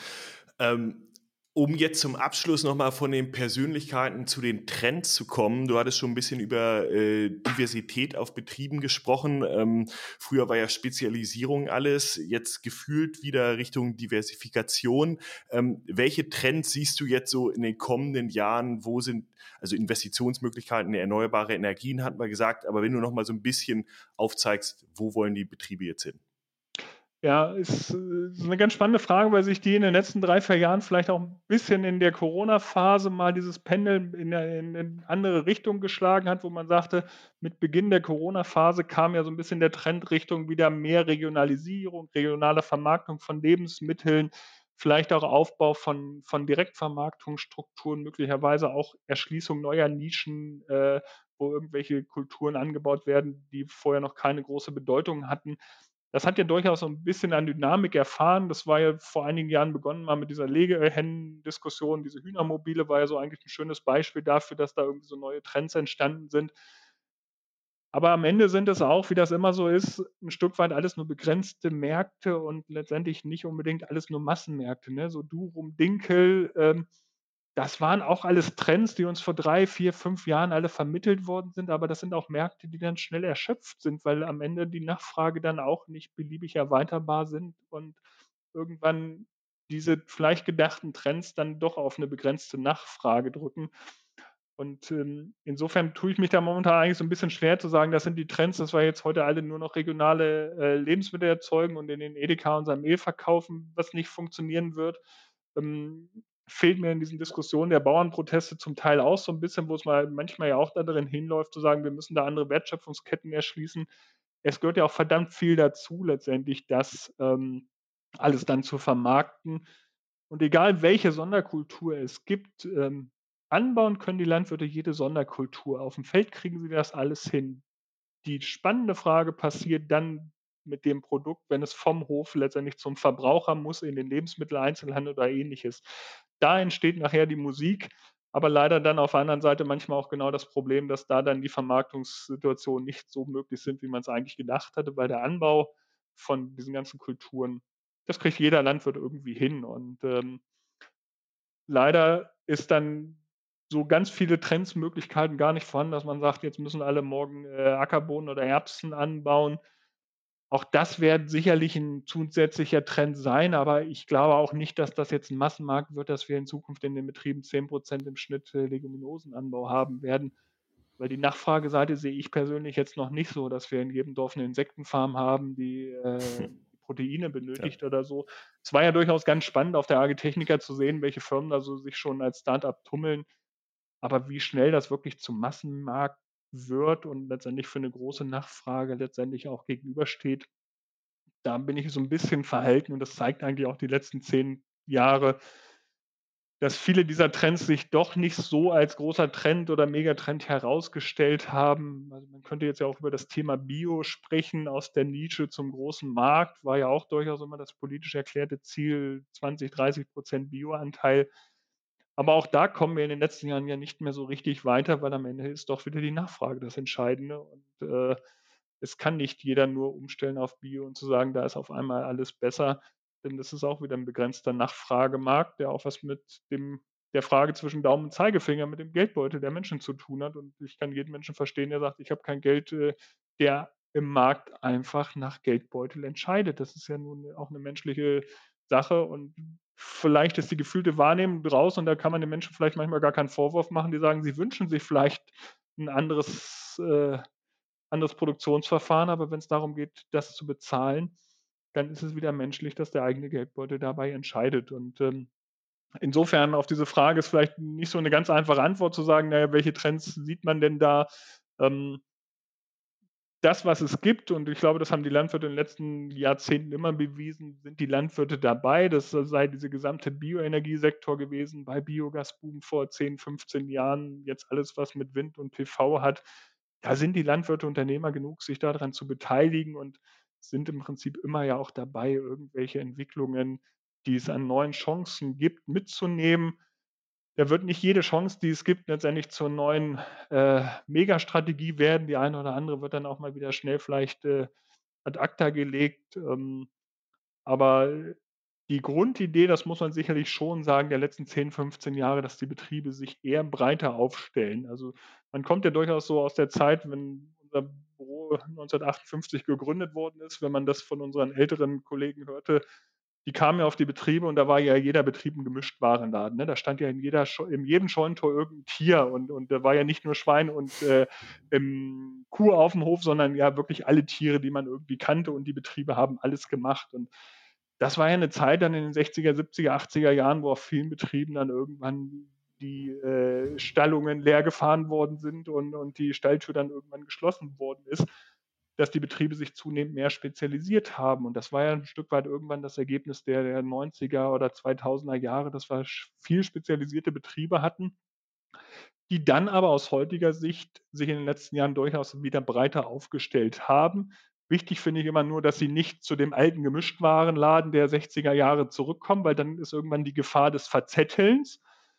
Um jetzt zum Abschluss nochmal von den Persönlichkeiten zu den Trends zu kommen. Du hattest schon ein bisschen über Diversität auf Betrieben gesprochen. Früher war ja Spezialisierung alles, jetzt gefühlt wieder Richtung Diversifikation. Welche Trends siehst du jetzt so in den kommenden Jahren? Wo sind also Investitionsmöglichkeiten in erneuerbare Energien, hat man gesagt. Aber wenn du nochmal so ein bisschen aufzeigst, wo wollen die Betriebe jetzt hin? Ja, ist eine ganz spannende Frage, weil sich die in den letzten 3, 4 Jahren vielleicht auch ein bisschen in der Corona-Phase mal dieses Pendel in 'ne andere Richtung geschlagen hat, wo man sagte, mit Beginn der Corona-Phase kam ja so ein bisschen der Trend Richtung wieder mehr Regionalisierung, regionale Vermarktung von Lebensmitteln, vielleicht auch Aufbau von Direktvermarktungsstrukturen, möglicherweise auch Erschließung neuer Nischen, wo irgendwelche Kulturen angebaut werden, die vorher noch keine große Bedeutung hatten. Das hat ja durchaus so 'n bisschen an Dynamik erfahren. Das war ja vor einigen Jahren begonnen mal mit dieser Legehennen-Diskussion. Diese Hühnermobile war ja so eigentlich 'n schönes Beispiel dafür, dass da irgendwie so neue Trends entstanden sind. Aber am Ende sind es auch, wie das immer so ist, 'n Stück weit alles nur begrenzte Märkte und letztendlich nicht unbedingt alles nur Massenmärkte, ne? So Durum, Dinkel, das waren auch alles Trends, die uns vor 3, 4, 5 Jahren alle vermittelt worden sind, aber das sind auch Märkte, die dann schnell erschöpft sind, weil am Ende die Nachfrage dann auch nicht beliebig erweiterbar sind und irgendwann diese vielleicht gedachten Trends dann doch auf 'ne begrenzte Nachfrage drücken. Und insofern tue ich mich da momentan eigentlich so 'n bisschen schwer zu sagen, das sind die Trends, dass wir jetzt heute alle nur noch regionale Lebensmittel erzeugen und in den Edeka unser Mehl verkaufen, was nicht funktionieren wird. Fehlt mir in diesen Diskussionen der Bauernproteste zum Teil auch so 'n bisschen, wo es mal manchmal ja auch da drin hinläuft, zu sagen, wir müssen da andere Wertschöpfungsketten erschließen. Es gehört ja auch verdammt viel dazu letztendlich, das alles dann zu vermarkten. Und egal welche Sonderkultur es gibt, anbauen können die Landwirte jede Sonderkultur. Auf dem Feld kriegen sie das alles hin. Die spannende Frage passiert dann mit dem Produkt, wenn es vom Hof letztendlich zum Verbraucher muss, in den Lebensmitteleinzelhandel oder Ähnliches. Da entsteht nachher die Musik, aber leider dann auf der anderen Seite manchmal auch genau das Problem, dass da dann die Vermarktungssituationen nicht so möglich sind, wie man es eigentlich gedacht hatte, weil der Anbau von diesen ganzen Kulturen, das kriegt jeder Landwirt irgendwie hin und leider ist dann so ganz viele Trendsmöglichkeiten gar nicht vorhanden, dass man sagt, jetzt müssen alle morgen Ackerbohnen oder Erbsen anbauen. Auch das wird sicherlich 'n zusätzlicher Trend sein, aber ich glaube auch nicht, dass das jetzt 'n Massenmarkt wird, dass wir in Zukunft in den Betrieben 10% im Schnitt Leguminosenanbau haben werden. Weil die Nachfrageseite sehe ich persönlich jetzt noch nicht so, dass wir in jedem Dorf eine Insektenfarm haben, die Proteine Ja. benötigt oder so. Es war ja durchaus ganz spannend, auf der Agritechnica zu sehen, welche Firmen da so sich schon als Start-up tummeln. Aber wie schnell das wirklich zum Massenmarkt wird und letztendlich für eine große Nachfrage letztendlich auch gegenübersteht, da bin ich so ein bisschen verhalten und das zeigt eigentlich auch die letzten 10 Jahre, dass viele dieser Trends sich doch nicht so als großer Trend oder Megatrend herausgestellt haben. Also, man könnte jetzt ja auch über das Thema Bio sprechen, aus der Nische zum großen Markt, war ja auch durchaus immer das politisch erklärte Ziel, 20-30% Bioanteil. Aber auch da kommen wir in den letzten Jahren ja nicht mehr so richtig weiter, weil am Ende ist doch wieder die Nachfrage das Entscheidende und es kann nicht jeder nur umstellen auf Bio und zu sagen, da ist auf einmal alles besser, denn das ist auch wieder ein begrenzter Nachfragemarkt, der auch was mit der Frage zwischen Daumen und Zeigefinger, mit dem Geldbeutel der Menschen zu tun hat. Und ich kann jeden Menschen verstehen, der sagt: „Ich habe kein Geld“, der im Markt einfach nach Geldbeutel entscheidet. Das ist ja nun auch eine menschliche Sache und vielleicht ist die gefühlte Wahrnehmung raus und da kann man den Menschen vielleicht manchmal gar keinen Vorwurf machen, die sagen, sie wünschen sich vielleicht ein anderes Produktionsverfahren, aber wenn es darum geht, das zu bezahlen, dann ist es wieder menschlich, dass der eigene Geldbeutel dabei entscheidet. Und insofern auf diese Frage ist vielleicht nicht so eine ganz einfache Antwort zu sagen, naja, welche Trends sieht man denn da? Ähm, Das, was es gibt, und ich glaube, das haben die Landwirte in den letzten Jahrzehnten immer bewiesen, sind die Landwirte dabei. Das sei dieser gesamte Bioenergiesektor gewesen, bei Biogasboom vor 10, 15 Jahren, jetzt alles, was mit Wind und PV hat. Da sind die Landwirte Unternehmer genug, sich daran zu beteiligen und sind im Prinzip immer ja auch dabei, irgendwelche Entwicklungen, die es an neuen Chancen gibt, mitzunehmen. Da wird nicht jede Chance, die es gibt, letztendlich zur neuen Megastrategie werden. Die eine oder andere wird dann auch mal wieder schnell vielleicht ad acta gelegt. Aber die Grundidee, das muss man sicherlich schon sagen, der letzten 10, 15 Jahre, dass die Betriebe sich eher breiter aufstellen. Also man kommt ja durchaus so aus der Zeit, wenn unser Büro 1958 gegründet worden ist, wenn man das von unseren älteren Kollegen hörte, die kamen ja auf die Betriebe und da war ja jeder Betrieb 'n Gemischtwarenladen, ne? Da stand ja in jedem Scheunentor irgendein Tier und da war ja nicht nur Schwein und Kuh auf dem Hof, sondern ja wirklich alle Tiere, die man irgendwie kannte und die Betriebe haben alles gemacht. Und das war ja eine Zeit dann in den 60er, 70er, 80er Jahren, wo auf vielen Betrieben dann irgendwann die Stallungen leergefahren worden sind und die Stalltür dann irgendwann geschlossen worden ist, dass die Betriebe sich zunehmend mehr spezialisiert haben. Und das war ja ein Stück weit irgendwann das Ergebnis der 90er oder 2000er Jahre, dass wir viel spezialisierte Betriebe hatten, die dann aber aus heutiger Sicht sich in den letzten Jahren durchaus wieder breiter aufgestellt haben. Wichtig finde ich immer nur, dass sie nicht zu dem alten Gemischtwarenladen der 60er Jahre zurückkommen, weil dann ist irgendwann die Gefahr des Verzettelns.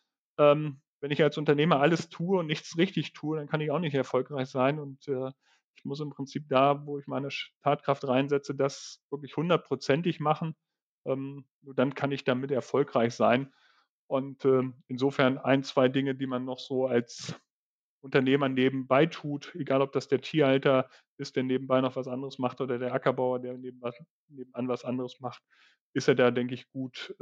Wenn ich als Unternehmer alles tue und nichts richtig tue, dann kann ich auch nicht erfolgreich sein. Und ich muss im Prinzip da, wo ich meine Tatkraft reinsetze, das wirklich hundertprozentig machen. Nur dann kann ich damit erfolgreich sein. Und insofern ein, zwei Dinge, die man noch so als Unternehmer nebenbei tut, egal ob das der Tierhalter ist, der nebenbei noch was anderes macht oder der Ackerbauer, der nebenan was anderes macht, ist er da, denke ich, gut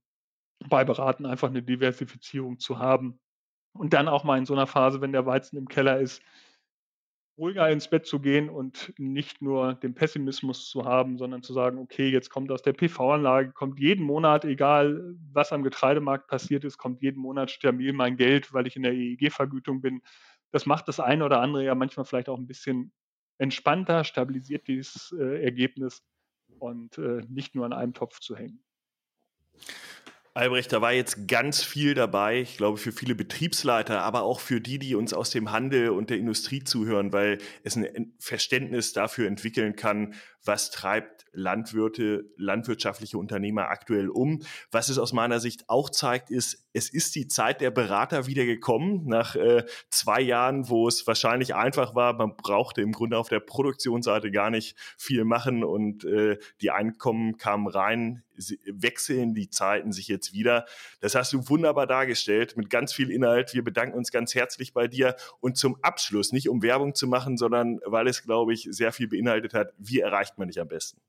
bei beraten, einfach eine Diversifizierung zu haben. Und dann auch mal in so einer Phase, wenn der Weizen im Keller ist, ruhiger ins Bett zu gehen und nicht nur den Pessimismus zu haben, sondern zu sagen: „Okay, jetzt kommt aus der PV-Anlage kommt jeden Monat, egal was am Getreidemarkt passiert ist, kommt jeden Monat stabil mein Geld, weil ich in der EEG-Vergütung bin.“ Das macht das eine oder andere ja manchmal vielleicht auch ein bisschen entspannter, stabilisiert dieses Ergebnis und nicht nur an einem Topf zu hängen. Albrecht, da war jetzt ganz viel dabei, ich glaube für viele Betriebsleiter, aber auch für die, die uns aus dem Handel und der Industrie zuhören, weil es ein Verständnis dafür entwickeln kann, was treibt Landwirte, landwirtschaftliche Unternehmer aktuell um. Was es aus meiner Sicht auch zeigt, ist, es ist die Zeit der Berater wieder gekommen, nach 2 Jahren, wo es wahrscheinlich einfach war, man brauchte im Grunde auf der Produktionsseite gar nicht viel machen und die Einkommen kamen rein, wechseln die Zeiten sich jetzt wieder. Das hast du wunderbar dargestellt, mit ganz viel Inhalt. Wir bedanken uns ganz herzlich bei dir. Und zum Abschluss, nicht um Werbung zu machen, sondern weil es, glaube ich, sehr viel beinhaltet hat, wie erreicht man dich am besten?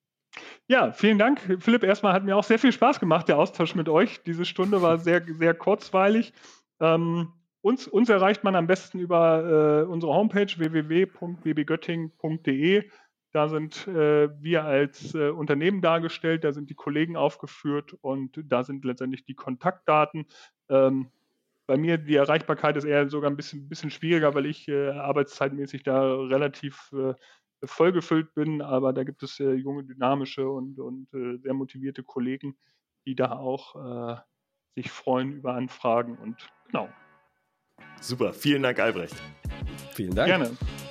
Ja, vielen Dank, Philipp. Erstmal hat mir auch sehr viel Spaß gemacht, der Austausch mit euch. Diese Stunde war sehr, sehr kurzweilig. Uns erreicht man am besten über unsere Homepage www.bbgöttingen.de. Da sind wir als Unternehmen dargestellt, da sind die Kollegen aufgeführt und da sind letztendlich die Kontaktdaten. Bei mir die Erreichbarkeit ist eher sogar ein bisschen schwieriger, weil ich arbeitszeitmäßig da relativ vollgefüllt bin, aber da gibt es junge, dynamische und sehr motivierte Kollegen, die da auch sich freuen über Anfragen und genau. Super, vielen Dank, Albrecht. Vielen Dank. Gerne.